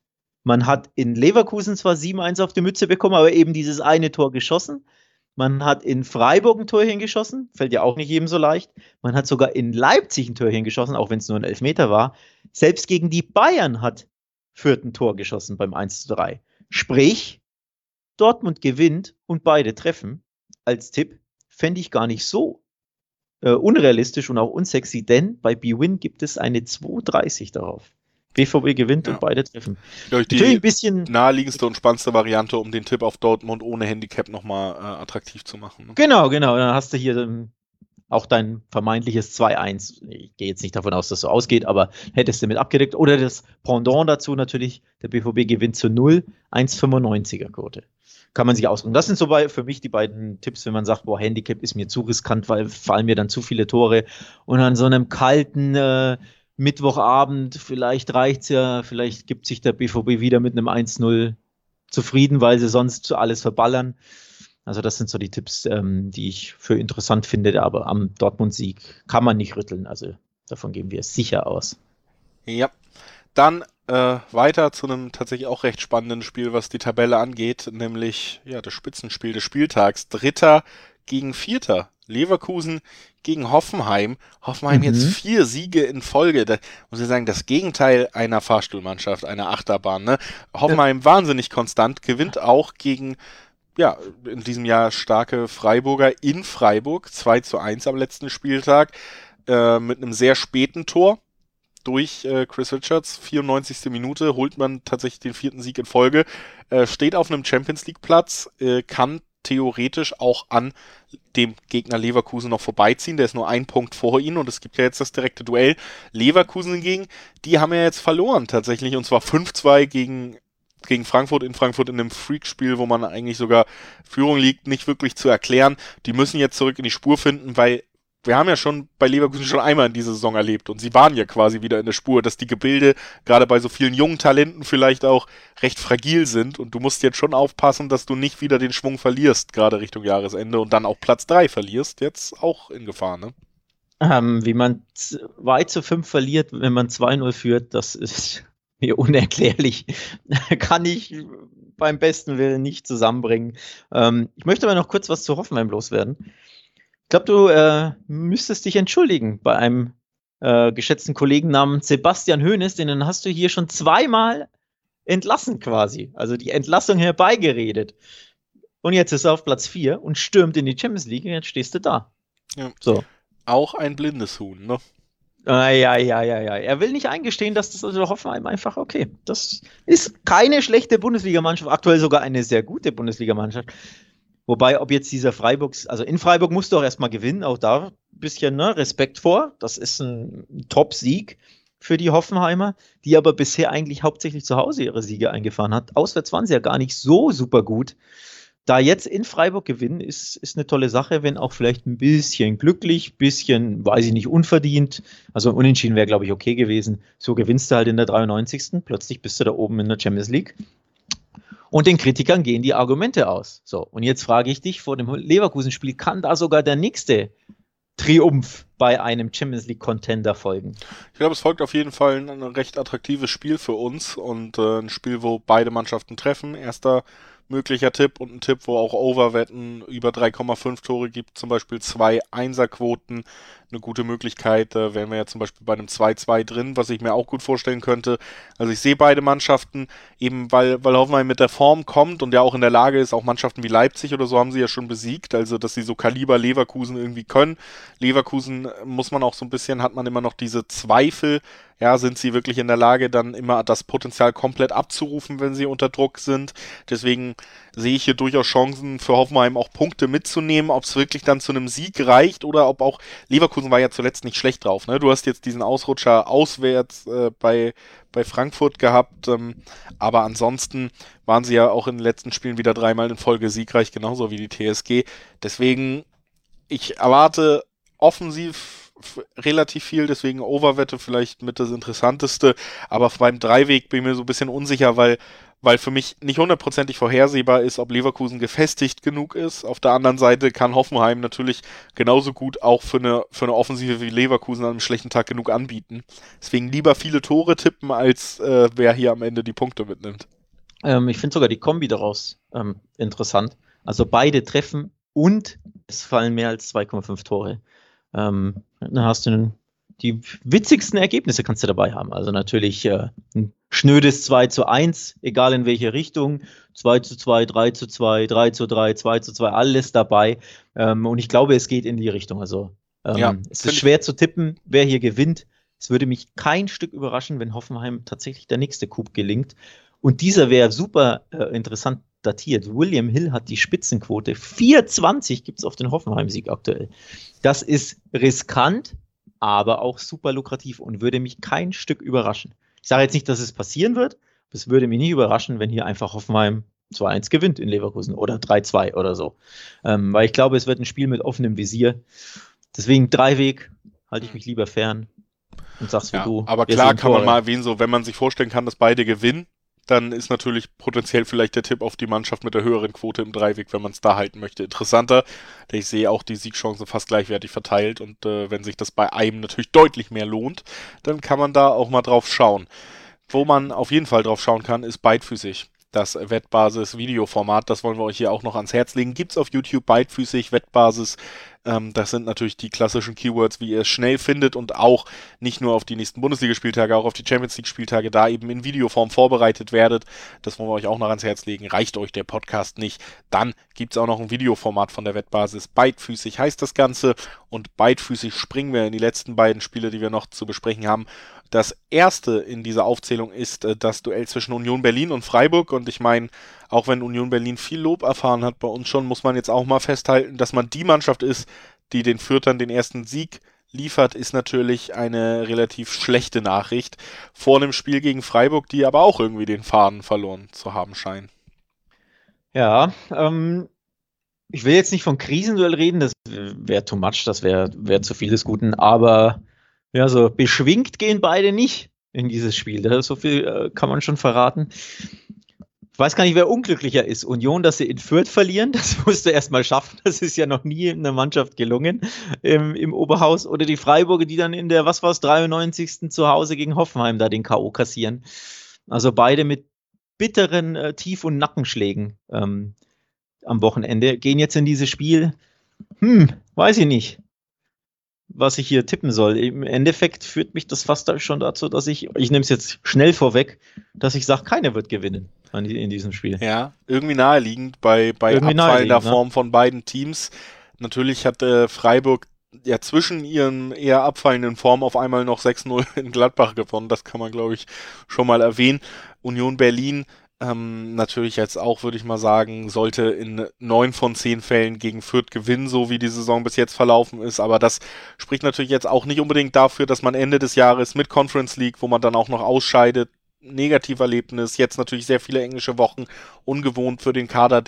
Man hat in Leverkusen zwar sieben eins auf die Mütze bekommen, aber eben dieses eine Tor geschossen. Man hat in Freiburg ein Torchen geschossen, fällt ja auch nicht jedem so leicht. Man hat sogar in Leipzig ein Torchen geschossen, auch wenn es nur ein Elfmeter war. Selbst gegen die Bayern hat Fürth ein Tor geschossen beim eins zu drei. Sprich, Dortmund gewinnt und beide treffen. Als Tipp fände ich gar nicht so äh, unrealistisch und auch unsexy, denn bei B-Win gibt es eine zwei dreißig darauf. B V B gewinnt ja. und beide treffen. Ja, die ein bisschen naheliegendste und spannendste Variante, um den Tipp auf Dortmund ohne Handicap nochmal äh, attraktiv zu machen. Ne? Genau, genau. Dann hast du hier ähm, auch dein vermeintliches zwei eins. Ich gehe jetzt nicht davon aus, dass es so ausgeht, aber hättest du mit abgedeckt. Oder das Pendant dazu natürlich, der B V B gewinnt zu null, eins Komma fünfundneunziger Quote. Kann man sich ausruhen. Das sind so bei, für mich die beiden Tipps, wenn man sagt, boah, Handicap ist mir zu riskant, weil fallen mir dann zu viele Tore. Und an so einem kalten äh, Mittwochabend, vielleicht reicht's ja, vielleicht gibt sich der B V B wieder mit einem eins null zufrieden, weil sie sonst alles verballern. Also das sind so die Tipps, ähm, die ich für interessant finde, aber am Dortmund-Sieg kann man nicht rütteln, also davon gehen wir sicher aus. Ja, dann äh, weiter zu einem tatsächlich auch recht spannenden Spiel, was die Tabelle angeht, nämlich ja das Spitzenspiel des Spieltags. Dritter gegen Vierter. Leverkusen gegen Hoffenheim. Hoffenheim mhm. jetzt vier Siege in Folge. Da muss ich sagen, das Gegenteil einer Fahrstuhlmannschaft, einer Achterbahn. Ne? Hoffenheim ja. wahnsinnig konstant, gewinnt auch gegen, ja, in diesem Jahr starke Freiburger in Freiburg. zwei zu eins am letzten Spieltag äh, mit einem sehr späten Tor durch äh, Chris Richards. vierundneunzigste Minute holt man tatsächlich den vierten Sieg in Folge. Äh, steht auf einem Champions-League-Platz, äh, kann theoretisch auch an dem Gegner Leverkusen noch vorbeiziehen. Der ist nur ein Punkt vor ihnen und es gibt ja jetzt das direkte Duell. Leverkusen hingegen, die haben ja jetzt verloren tatsächlich und zwar fünf zwei gegen, gegen Frankfurt in Frankfurt in einem Freakspiel, wo man eigentlich sogar Führung liegt, nicht wirklich zu erklären. Die müssen jetzt zurück in die Spur finden, weil wir haben ja schon bei Leverkusen schon einmal in dieser Saison erlebt und sie waren ja quasi wieder in der Spur, dass die Gebilde gerade bei so vielen jungen Talenten vielleicht auch recht fragil sind und du musst jetzt schon aufpassen, dass du nicht wieder den Schwung verlierst, gerade Richtung Jahresende und dann auch Platz drei verlierst, jetzt auch in Gefahr, ne? Ähm, wie man zwei zu fünf verliert, wenn man zwei null führt, das ist mir unerklärlich. Kann ich beim besten Willen nicht zusammenbringen. Ähm, ich möchte aber noch kurz was zu Hoffenheim loswerden. Ich glaube, du äh, müsstest dich entschuldigen bei einem äh, geschätzten Kollegen namens Sebastian Hoeneß, den hast du hier schon zweimal entlassen quasi. Also die Entlassung herbeigeredet. Und jetzt ist er auf Platz vier und stürmt in die Champions League und jetzt stehst du da. Ja. So. Auch ein blindes Huhn, ne? Ah, ja, ja, ja, ja. Er will nicht eingestehen, dass das also Hoffenheim einfach, okay, das ist keine schlechte Bundesligamannschaft, aktuell sogar eine sehr gute Bundesligamannschaft. Wobei, ob jetzt dieser Freiburg, also in Freiburg musst du auch erstmal gewinnen, auch da ein bisschen ne, Respekt vor. Das ist ein Top-Sieg für die Hoffenheimer, die aber bisher eigentlich hauptsächlich zu Hause ihre Siege eingefahren hat. Auswärts waren sie ja gar nicht so super gut. da jetzt in Freiburg gewinnen, ist, ist eine tolle Sache, wenn auch vielleicht ein bisschen glücklich, bisschen, weiß ich nicht, unverdient. Also unentschieden wäre, glaube ich, okay gewesen. So gewinnst du halt in der dreiundneunzigsten Plötzlich bist du da oben in der Champions League. Und den Kritikern gehen die Argumente aus. So, und jetzt frage ich dich, vor dem Leverkusen-Spiel, kann da sogar der nächste Triumph bei einem Champions League-Contender folgen? Ich glaube, es folgt auf jeden Fall ein, ein recht attraktives Spiel für uns und äh, ein Spiel, wo beide Mannschaften treffen. Erster möglicher Tipp und ein Tipp, wo auch Overwetten über drei Komma fünf Tore gibt, zum Beispiel zwei Einserquoten, eine gute Möglichkeit. Da wären wir ja zum Beispiel bei einem zwei zwei drin, was ich mir auch gut vorstellen könnte. Also ich sehe beide Mannschaften, eben weil, weil Hoffenheim mit der Form kommt und ja auch in der Lage ist, auch Mannschaften wie Leipzig oder so haben sie ja schon besiegt, also dass sie so Kaliber Leverkusen irgendwie können. Leverkusen muss man auch so ein bisschen, hat man immer noch diese Zweifel, ja, sind sie wirklich in der Lage, dann immer das Potenzial komplett abzurufen, wenn sie unter Druck sind. Deswegen sehe ich hier durchaus Chancen für Hoffenheim auch Punkte mitzunehmen, ob es wirklich dann zu einem Sieg reicht oder ob auch, Leverkusen war ja zuletzt nicht schlecht drauf, ne? Du hast jetzt diesen Ausrutscher auswärts äh, bei, bei Frankfurt gehabt, ähm, aber ansonsten waren sie ja auch in den letzten Spielen wieder dreimal in Folge siegreich, genauso wie die T S G. Deswegen, ich erwarte offensiv relativ viel, deswegen Overwette vielleicht mit das Interessanteste, aber beim Dreiweg bin ich mir so ein bisschen unsicher, weil, weil für mich nicht hundertprozentig vorhersehbar ist, ob Leverkusen gefestigt genug ist. Auf der anderen Seite kann Hoffenheim natürlich genauso gut auch für eine, für eine Offensive wie Leverkusen an einem schlechten Tag genug anbieten. Deswegen lieber viele Tore tippen, als äh, wer hier am Ende die Punkte mitnimmt. Ähm, ich finde sogar die Kombi daraus ähm, interessant. Also beide treffen und es fallen mehr als zwei Komma fünf Tore. Ähm, dann hast du einen, die witzigsten Ergebnisse kannst du dabei haben. Also natürlich äh, ein schnödes zwei zu eins, egal in welche Richtung. zwei zu zwei, drei zu zwei, drei zu drei, zwei zu zwei, alles dabei. Ähm, und ich glaube, es geht in die Richtung. Also ähm, ja, es ist schwer zu tippen, wer hier gewinnt. Es würde mich kein Stück überraschen, wenn Hoffenheim tatsächlich der nächste Coup gelingt. Und dieser wäre super äh, interessant datiert. William Hill hat die Spitzenquote. vier zwanzig gibt es auf den Hoffenheim-Sieg aktuell. Das ist riskant, aber auch super lukrativ und würde mich kein Stück überraschen. Ich sage jetzt nicht, dass es passieren wird, aber es würde mich nicht überraschen, wenn hier einfach Hoffenheim zwei eins gewinnt in Leverkusen oder drei zwei oder so. Ähm, weil ich glaube, es wird ein Spiel mit offenem Visier. Deswegen Dreiweg halte ich mich lieber fern und sag's wie ja, du. Aber klar kann man mal erwähnen, so wenn man sich vorstellen kann, dass beide gewinnen, dann ist natürlich potenziell vielleicht der Tipp auf die Mannschaft mit der höheren Quote im Dreiweg, wenn man es da halten möchte, interessanter. Denn ich sehe auch die Siegchancen fast gleichwertig verteilt und äh, wenn sich das bei einem natürlich deutlich mehr lohnt, dann kann man da auch mal drauf schauen. Wo man auf jeden Fall drauf schauen kann, ist beidfüßig. Das Wettbasis-Videoformat, das wollen wir euch hier auch noch ans Herz legen. Gibt's auf YouTube beidfüßig, Wettbasis. Ähm, das sind natürlich die klassischen Keywords, wie ihr es schnell findet und auch nicht nur auf die nächsten Bundesligaspieltage, auch auf die Champions League-Spieltage da eben in Videoform vorbereitet werdet. Das wollen wir euch auch noch ans Herz legen. Reicht euch der Podcast nicht, dann gibt's auch noch ein Videoformat von der Wettbasis. Beidfüßig heißt das Ganze und beidfüßig springen wir in die letzten beiden Spiele, die wir noch zu besprechen haben. Das erste in dieser Aufzählung ist äh, das Duell zwischen Union Berlin und Freiburg und ich meine, auch wenn Union Berlin viel Lob erfahren hat bei uns schon, muss man jetzt auch mal festhalten, dass man die Mannschaft ist, die den Fürthern den ersten Sieg liefert, ist natürlich eine relativ schlechte Nachricht vor einem Spiel gegen Freiburg, die aber auch irgendwie den Faden verloren zu haben scheinen. Ja, ähm, ich will jetzt nicht von Krisenduell reden, das wäre too much, das wäre wär zu viel des Guten, aber ja, so beschwingt gehen beide nicht in dieses Spiel. Das, so viel äh, kann man schon verraten. Ich weiß gar nicht, wer unglücklicher ist. Union, dass sie in Fürth verlieren, das musst du erstmal schaffen. Das ist ja noch nie in einer Mannschaft gelungen im, im Oberhaus. Oder die Freiburger, die dann in der, was war es, dreiundneunzigsten zu Hause gegen Hoffenheim da den K O kassieren. Also beide mit bitteren äh, Tief- und Nackenschlägen ähm, am Wochenende. Gehen jetzt in dieses Spiel, hm, weiß ich nicht, was ich hier tippen soll. Im Endeffekt führt mich das fast schon dazu, dass ich, ich nehme es jetzt schnell vorweg, dass ich sage, keiner wird gewinnen in diesem Spiel. Ja, irgendwie naheliegend bei, bei Irgendwie abfallender naheliegend, Form ne? von beiden Teams. Natürlich hat äh, Freiburg ja zwischen ihren eher abfallenden Formen auf einmal noch sechs null in Gladbach gewonnen. Das kann man, glaube ich, schon mal erwähnen. Union Berlin Ähm, natürlich jetzt auch, würde ich mal sagen, sollte in neun von zehn Fällen gegen Fürth gewinnen, so wie die Saison bis jetzt verlaufen ist, aber das spricht natürlich jetzt auch nicht unbedingt dafür, dass man Ende des Jahres mit Conference League, wo man dann auch noch ausscheidet, Negativerlebnis, jetzt natürlich sehr viele englische Wochen, ungewohnt für den Kader, der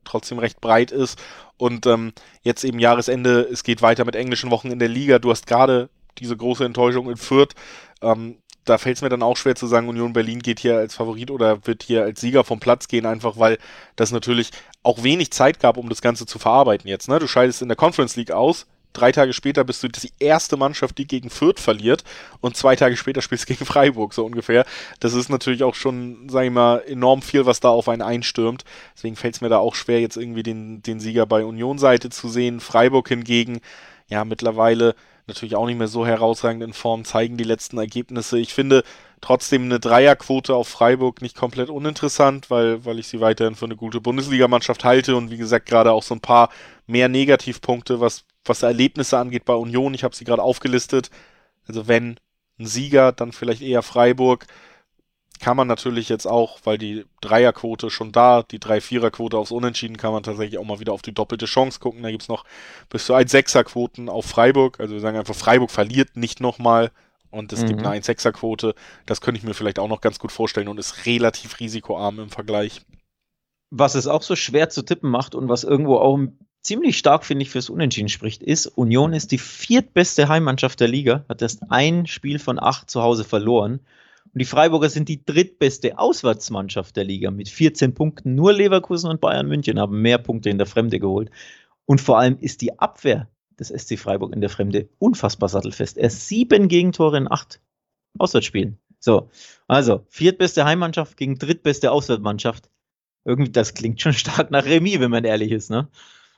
trotzdem recht breit ist. Und ähm, jetzt eben Jahresende, es geht weiter mit englischen Wochen in der Liga. Du hast gerade diese große Enttäuschung in Fürth. Ähm, da fällt es mir dann auch schwer zu sagen, Union Berlin geht hier als Favorit oder wird hier als Sieger vom Platz gehen, einfach weil das natürlich auch wenig Zeit gab, um das Ganze zu verarbeiten jetzt. Ne? Du scheidest in der Conference League aus, drei Tage später bist du die erste Mannschaft, die gegen Fürth verliert und zwei Tage später spielst du gegen Freiburg, so ungefähr. Das ist natürlich auch schon, sag ich mal, enorm viel, was da auf einen einstürmt. Deswegen fällt es mir da auch schwer, jetzt irgendwie den, den Sieger bei Union-Seite zu sehen. Freiburg hingegen, ja, mittlerweile natürlich auch nicht mehr so herausragend in Form, zeigen die letzten Ergebnisse. Ich finde trotzdem eine Dreierquote auf Freiburg nicht komplett uninteressant, weil, weil ich sie weiterhin für eine gute Bundesligamannschaft halte und wie gesagt gerade auch so ein paar mehr Negativpunkte, was, was Erlebnisse angeht bei Union. Ich habe sie gerade aufgelistet. Also wenn ein Sieger, dann vielleicht eher Freiburg. Kann man natürlich jetzt auch, weil die Dreierquote schon da, die Drei-Vierer-Quote aufs Unentschieden, kann man tatsächlich auch mal wieder auf die doppelte Chance gucken. Da gibt es noch bis zu eins Sechser-Quoten auf Freiburg. Also wir sagen einfach, Freiburg verliert nicht nochmal und es mhm. gibt eine eins Sechser-Quote. Das könnte ich mir vielleicht auch noch ganz gut vorstellen und ist relativ risikoarm im Vergleich. Was es auch so schwer zu tippen macht und was irgendwo auch ziemlich stark, finde ich, fürs Unentschieden spricht, ist, Union ist die viertbeste Heimmannschaft der Liga, hat erst ein Spiel von acht zu Hause verloren. Und die Freiburger sind die drittbeste Auswärtsmannschaft der Liga mit vierzehn Punkten. Nur Leverkusen und Bayern München haben mehr Punkte in der Fremde geholt. Und vor allem ist die Abwehr des S C Freiburg in der Fremde unfassbar sattelfest. Erst sieben Gegentore in acht Auswärtsspielen. So, also viertbeste Heimmannschaft gegen drittbeste Auswärtsmannschaft. Irgendwie, das klingt schon stark nach Remis, wenn man ehrlich ist, ne?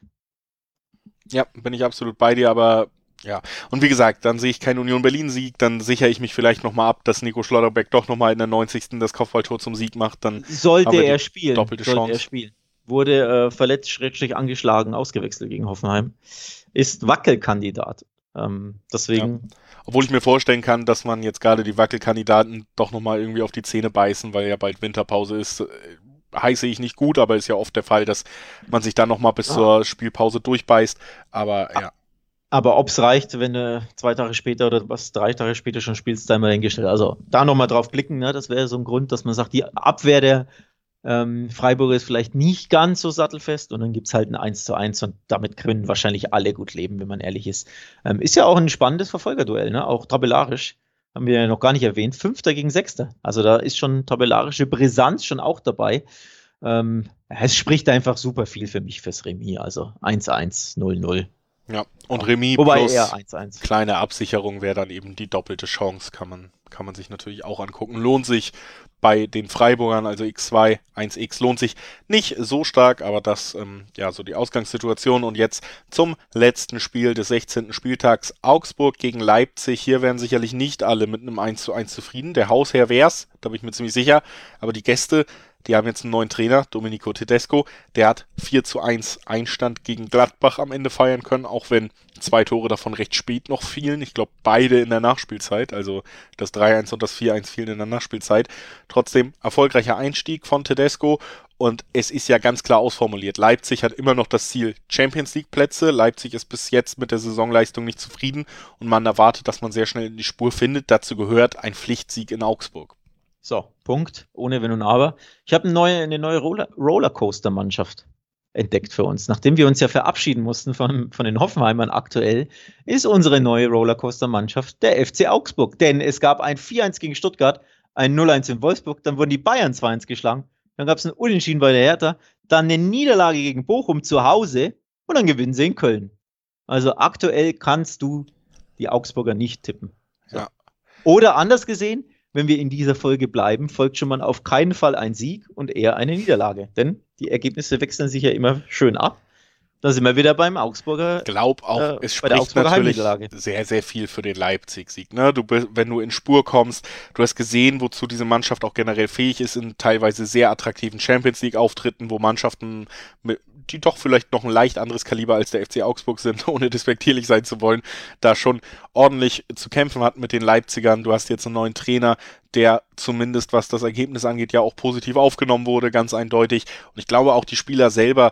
Ja, bin ich absolut bei dir, aber ja, und wie gesagt, dann sehe ich keinen Union Berlin-Sieg, dann sichere ich mich vielleicht nochmal ab, dass Nico Schlotterbeck doch nochmal in der neunzigsten das Kopfballtor zum Sieg macht, dann sollte er spielen, doppelte sollte Chance. er spielen. Wurde äh, verletzt, schrägstrich angeschlagen, ausgewechselt gegen Hoffenheim. Ist Wackelkandidat. Ähm, deswegen. Ja. Obwohl ich mir vorstellen kann, dass man jetzt gerade die Wackelkandidaten doch nochmal irgendwie auf die Zähne beißen, weil ja bald Winterpause ist. Heiße ich nicht gut, aber ist ja oft der Fall, dass man sich dann nochmal bis ah. zur Spielpause durchbeißt. Aber ja. Aber ob es reicht, wenn du zwei Tage später oder was, drei Tage später schon spielst, sei mal hingestellt. Also da nochmal drauf blicken, ne? Das wäre so ein Grund, dass man sagt, die Abwehr der ähm, Freiburger ist vielleicht nicht ganz so sattelfest und dann gibt es halt ein eins zu eins und damit können wahrscheinlich alle gut leben, wenn man ehrlich ist. Ähm, ist ja auch ein spannendes Verfolgerduell, ne? Auch tabellarisch. Haben wir ja noch gar nicht erwähnt. Fünfter gegen Sechster. Also da ist schon tabellarische Brisanz schon auch dabei. Ähm, es spricht einfach super viel für mich fürs Remis. Also eins eins, null null. Ja, und Remis Wobei plus eher eins eins. Kleine Absicherung wäre dann eben die doppelte Chance, kann man, kann man sich natürlich auch angucken. Lohnt sich bei den Freiburgern, also X zwei, eins x, lohnt sich nicht so stark, aber das, ähm, ja, so die Ausgangssituation. Und jetzt zum letzten Spiel des sechzehnten Spieltags, Augsburg gegen Leipzig. Hier wären sicherlich nicht alle mit einem eins zu eins zufrieden. Der Hausherr wär's, da bin ich mir ziemlich sicher, aber die Gäste, die haben jetzt einen neuen Trainer, Domenico Tedesco, der hat vier zu eins Einstand gegen Gladbach am Ende feiern können, auch wenn zwei Tore davon recht spät noch fielen. Ich glaube, beide in der Nachspielzeit, also das drei eins und das vier eins fielen in der Nachspielzeit. Trotzdem erfolgreicher Einstieg von Tedesco und es ist ja ganz klar ausformuliert. Leipzig hat immer noch das Ziel Champions League Plätze. Leipzig ist bis jetzt mit der Saisonleistung nicht zufrieden und man erwartet, dass man sehr schnell in die Spur findet. Dazu gehört ein Pflichtsieg in Augsburg. So, Punkt, ohne Wenn und Aber. Ich habe eine neue, eine neue Roller, Rollercoaster-Mannschaft entdeckt für uns. Nachdem wir uns ja verabschieden mussten von, von den Hoffenheimern aktuell, ist unsere neue Rollercoaster-Mannschaft der F C Augsburg. Denn es gab ein vier eins gegen Stuttgart, ein null eins in Wolfsburg, dann wurden die Bayern zwei eins geschlagen, dann gab es ein Unentschieden bei der Hertha, dann eine Niederlage gegen Bochum zu Hause und dann gewinnen sie in Köln. Also aktuell kannst du die Augsburger nicht tippen. So. Ja. Oder anders gesehen, wenn wir in dieser Folge bleiben, folgt schon mal auf keinen Fall ein Sieg und eher eine Niederlage. Denn die Ergebnisse wechseln sich ja immer schön ab. Da sind wir wieder beim Augsburger. Ich glaube auch, äh, es bei der spricht Augsburger natürlich Heimniederlage. sehr, sehr viel für den Leipzig-Sieg. Ne? Du, bist- wenn du in Spur kommst, du hast gesehen, wozu diese Mannschaft auch generell fähig ist, in teilweise sehr attraktiven Champions-League-Auftritten, wo Mannschaften, mit, die doch vielleicht noch ein leicht anderes Kaliber als der F C Augsburg sind, ohne despektierlich sein zu wollen, da schon ordentlich zu kämpfen hat mit den Leipzigern. Du hast jetzt einen neuen Trainer, der zumindest, was das Ergebnis angeht, ja auch positiv aufgenommen wurde, ganz eindeutig. Und ich glaube auch die Spieler selber,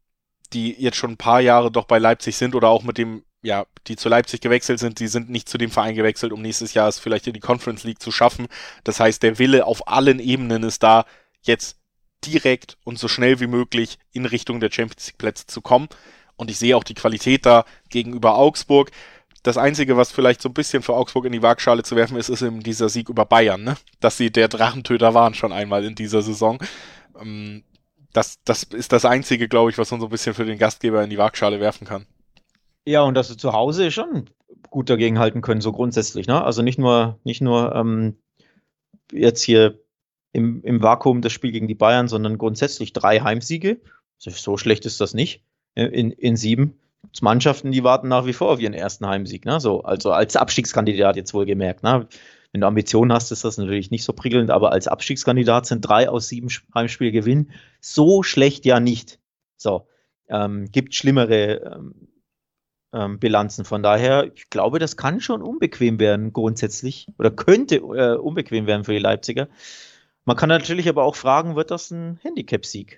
die jetzt schon ein paar Jahre doch bei Leipzig sind oder auch mit dem, ja, die zu Leipzig gewechselt sind, die sind nicht zu dem Verein gewechselt, um nächstes Jahr es vielleicht in die Conference League zu schaffen. Das heißt, der Wille auf allen Ebenen ist da, jetzt direkt und so schnell wie möglich in Richtung der Champions League Plätze zu kommen. Und ich sehe auch die Qualität da gegenüber Augsburg. Das Einzige, was vielleicht so ein bisschen für Augsburg in die Waagschale zu werfen ist, ist eben dieser Sieg über Bayern, ne? Dass sie der Drachentöter waren schon einmal in dieser Saison. Das, das ist das Einzige, glaube ich, was man so ein bisschen für den Gastgeber in die Waagschale werfen kann. Ja, und dass sie zu Hause schon gut dagegen halten können, so grundsätzlich, ne? Also nicht nur, nicht nur ähm, jetzt hier im, im Vakuum das Spiel gegen die Bayern, sondern grundsätzlich drei Heimsiege. So schlecht ist das nicht. In, in sieben Mannschaften, die warten nach wie vor auf ihren ersten Heimsieg, ne? So, also als Abstiegskandidat jetzt wohlgemerkt, ne? Wenn du Ambitionen hast, ist das natürlich nicht so prickelnd, aber als Abstiegskandidat sind drei aus sieben Heimspiele Gewinn so schlecht ja nicht. So, ähm, gibt schlimmere ähm, ähm, Bilanzen. Von daher, ich glaube, das kann schon unbequem werden grundsätzlich oder könnte äh, unbequem werden für die Leipziger. Man kann natürlich aber auch fragen, wird das ein Handicap-Sieg?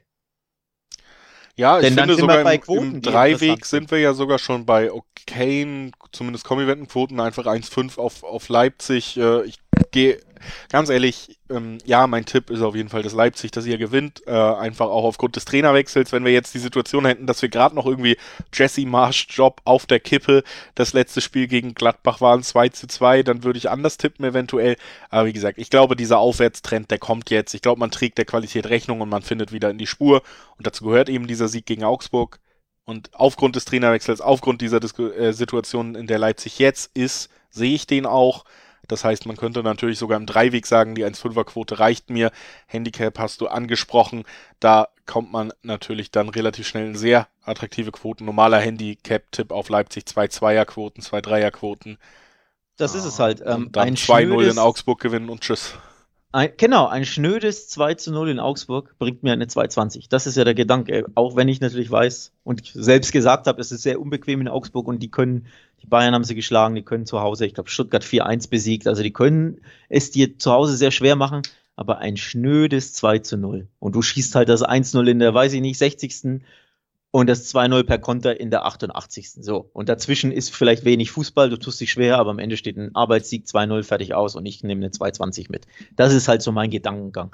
Ja, ich Denn finde sogar im, Quoten, im Dreiweg sind wir ja sogar schon bei okayen, zumindest Kommi-Wettenquoten, einfach eins Komma fünf auf, auf Leipzig. Äh, ich gehe, ganz ehrlich, ähm, ja, mein Tipp ist auf jeden Fall, dass Leipzig das hier gewinnt. Äh, einfach auch aufgrund des Trainerwechsels. Wenn wir jetzt die Situation hätten, dass wir gerade noch irgendwie Jesse Marsch Job auf der Kippe, das letzte Spiel gegen Gladbach war ein zwei zu zwei, dann würde ich anders tippen eventuell. Aber wie gesagt, ich glaube, dieser Aufwärtstrend, der kommt jetzt. Ich glaube, man trägt der Qualität Rechnung und man findet wieder in die Spur. Und dazu gehört eben dieser Sieg gegen Augsburg. Und aufgrund des Trainerwechsels, aufgrund dieser Disku- äh, Situation, in der Leipzig jetzt ist, sehe ich den auch. Das heißt, man könnte natürlich sogar im Dreiweg sagen, die eins Komma fünfer Quote reicht mir. Handicap hast du angesprochen. Da kommt man natürlich dann relativ schnell in sehr attraktive Quoten. Normaler Handicap-Tipp auf Leipzig, zwei Zweier-Quoten, zwei Dreier-Quoten. Das ist es halt. Ähm, und dann zwei null in Augsburg gewinnen und tschüss. Ein, genau, ein schnödes zwei zu null in Augsburg bringt mir eine zwei zwanzig. Das ist ja der Gedanke. Auch wenn ich natürlich weiß und ich selbst gesagt habe, es ist sehr unbequem in Augsburg und die können, die Bayern haben sie geschlagen, die können zu Hause, ich glaube Stuttgart vier eins besiegt, also die können es dir zu Hause sehr schwer machen, aber ein schnödes zwei zu null. Und du schießt halt das eins null in der, weiß ich nicht, sechzigsten und das zwei null per Konter in der achtundachtzigsten So, und dazwischen ist vielleicht wenig Fußball, du tust dich schwer, aber am Ende steht ein Arbeitssieg zwei null fertig aus und ich nehme eine zwei zwanzig mit. Das ist halt so mein Gedankengang.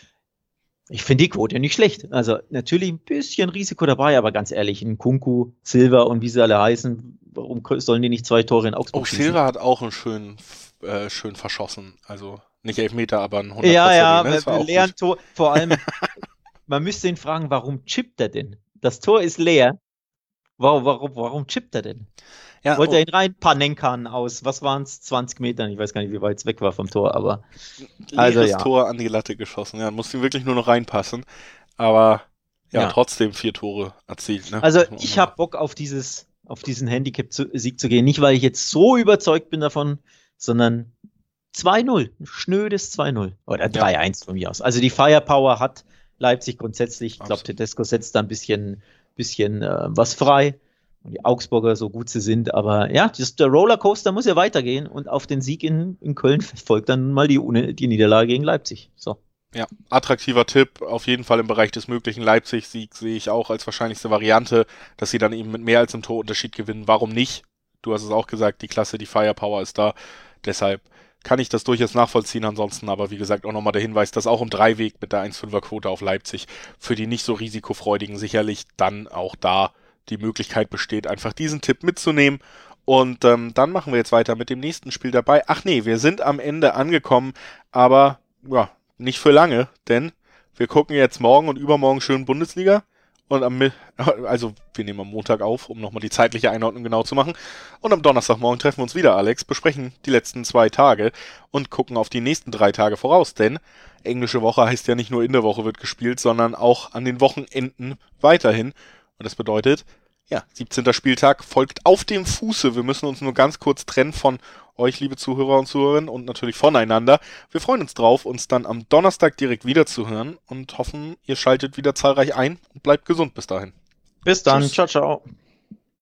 Ich finde die Quote nicht schlecht. Also natürlich ein bisschen Risiko dabei, aber ganz ehrlich, ein Kunku, Silva und wie sie alle heißen, warum sollen die nicht zwei Tore in Augsburg oh, schießen? Silva hat auch einen schön, äh, schön verschossen. Also nicht Elfmeter, aber ein hundert Ja, ja, ne? wir leeren Tor. Vor allem, man müsste ihn fragen, warum chippt er denn? Das Tor ist leer. Warum, warum, warum chippt er denn? Ja, wollte oh. er ihn rein? Panenkan aus, was waren es? zwanzig Metern, ich weiß gar nicht, wie weit es weg war vom Tor, aber. Also, leeres ja. Tor an die Latte geschossen, ja, musste ihn wirklich nur noch reinpassen. Aber ja, ja. trotzdem vier Tore erzielt. Ne? Also, ich habe Bock auf dieses, auf diesen Handicap-Sieg zu gehen. Nicht, weil ich jetzt so überzeugt bin davon, sondern zwei null, ein schnödes zwei null. Oder drei eins ja. von mir aus. Also, die Firepower hat Leipzig grundsätzlich. Ich glaube, Tedesco setzt da ein bisschen, bisschen äh, was frei. Und die Augsburger so gut sie sind. Aber ja, das, der Rollercoaster muss ja weitergehen. Und auf den Sieg in, in Köln folgt dann mal die, die Niederlage gegen Leipzig. So. Ja, attraktiver Tipp. Auf jeden Fall im Bereich des möglichen Leipzig-Siegs sehe ich auch als wahrscheinlichste Variante, dass sie dann eben mit mehr als einem Torunterschied gewinnen. Warum nicht? Du hast es auch gesagt, die Klasse, die Firepower ist da. Deshalb kann ich das durchaus nachvollziehen ansonsten, aber wie gesagt auch nochmal der Hinweis, dass auch im Dreiweg mit der eins Komma fünfer Quote auf Leipzig für die nicht so risikofreudigen sicherlich dann auch da die Möglichkeit besteht, einfach diesen Tipp mitzunehmen. Und ähm, dann machen wir jetzt weiter mit dem nächsten Spiel dabei. Ach nee, wir sind am Ende angekommen, aber ja, nicht für lange, denn wir gucken jetzt morgen und übermorgen schön Bundesliga. Und am, also wir nehmen am Montag auf, um nochmal die zeitliche Einordnung genau zu machen. Und am Donnerstagmorgen treffen wir uns wieder, Alex, besprechen die letzten zwei Tage und gucken auf die nächsten drei Tage voraus. Denn englische Woche heißt ja nicht nur in der Woche wird gespielt, sondern auch an den Wochenenden weiterhin. Und das bedeutet, ja, siebzehnter Spieltag folgt auf dem Fuße. Wir müssen uns nur ganz kurz trennen von euch, liebe Zuhörer und Zuhörerinnen, und natürlich voneinander. Wir freuen uns drauf, uns dann am Donnerstag direkt wieder zu hören und hoffen, ihr schaltet wieder zahlreich ein und bleibt gesund bis dahin. Bis dann. Tschüss. Ciao, ciao.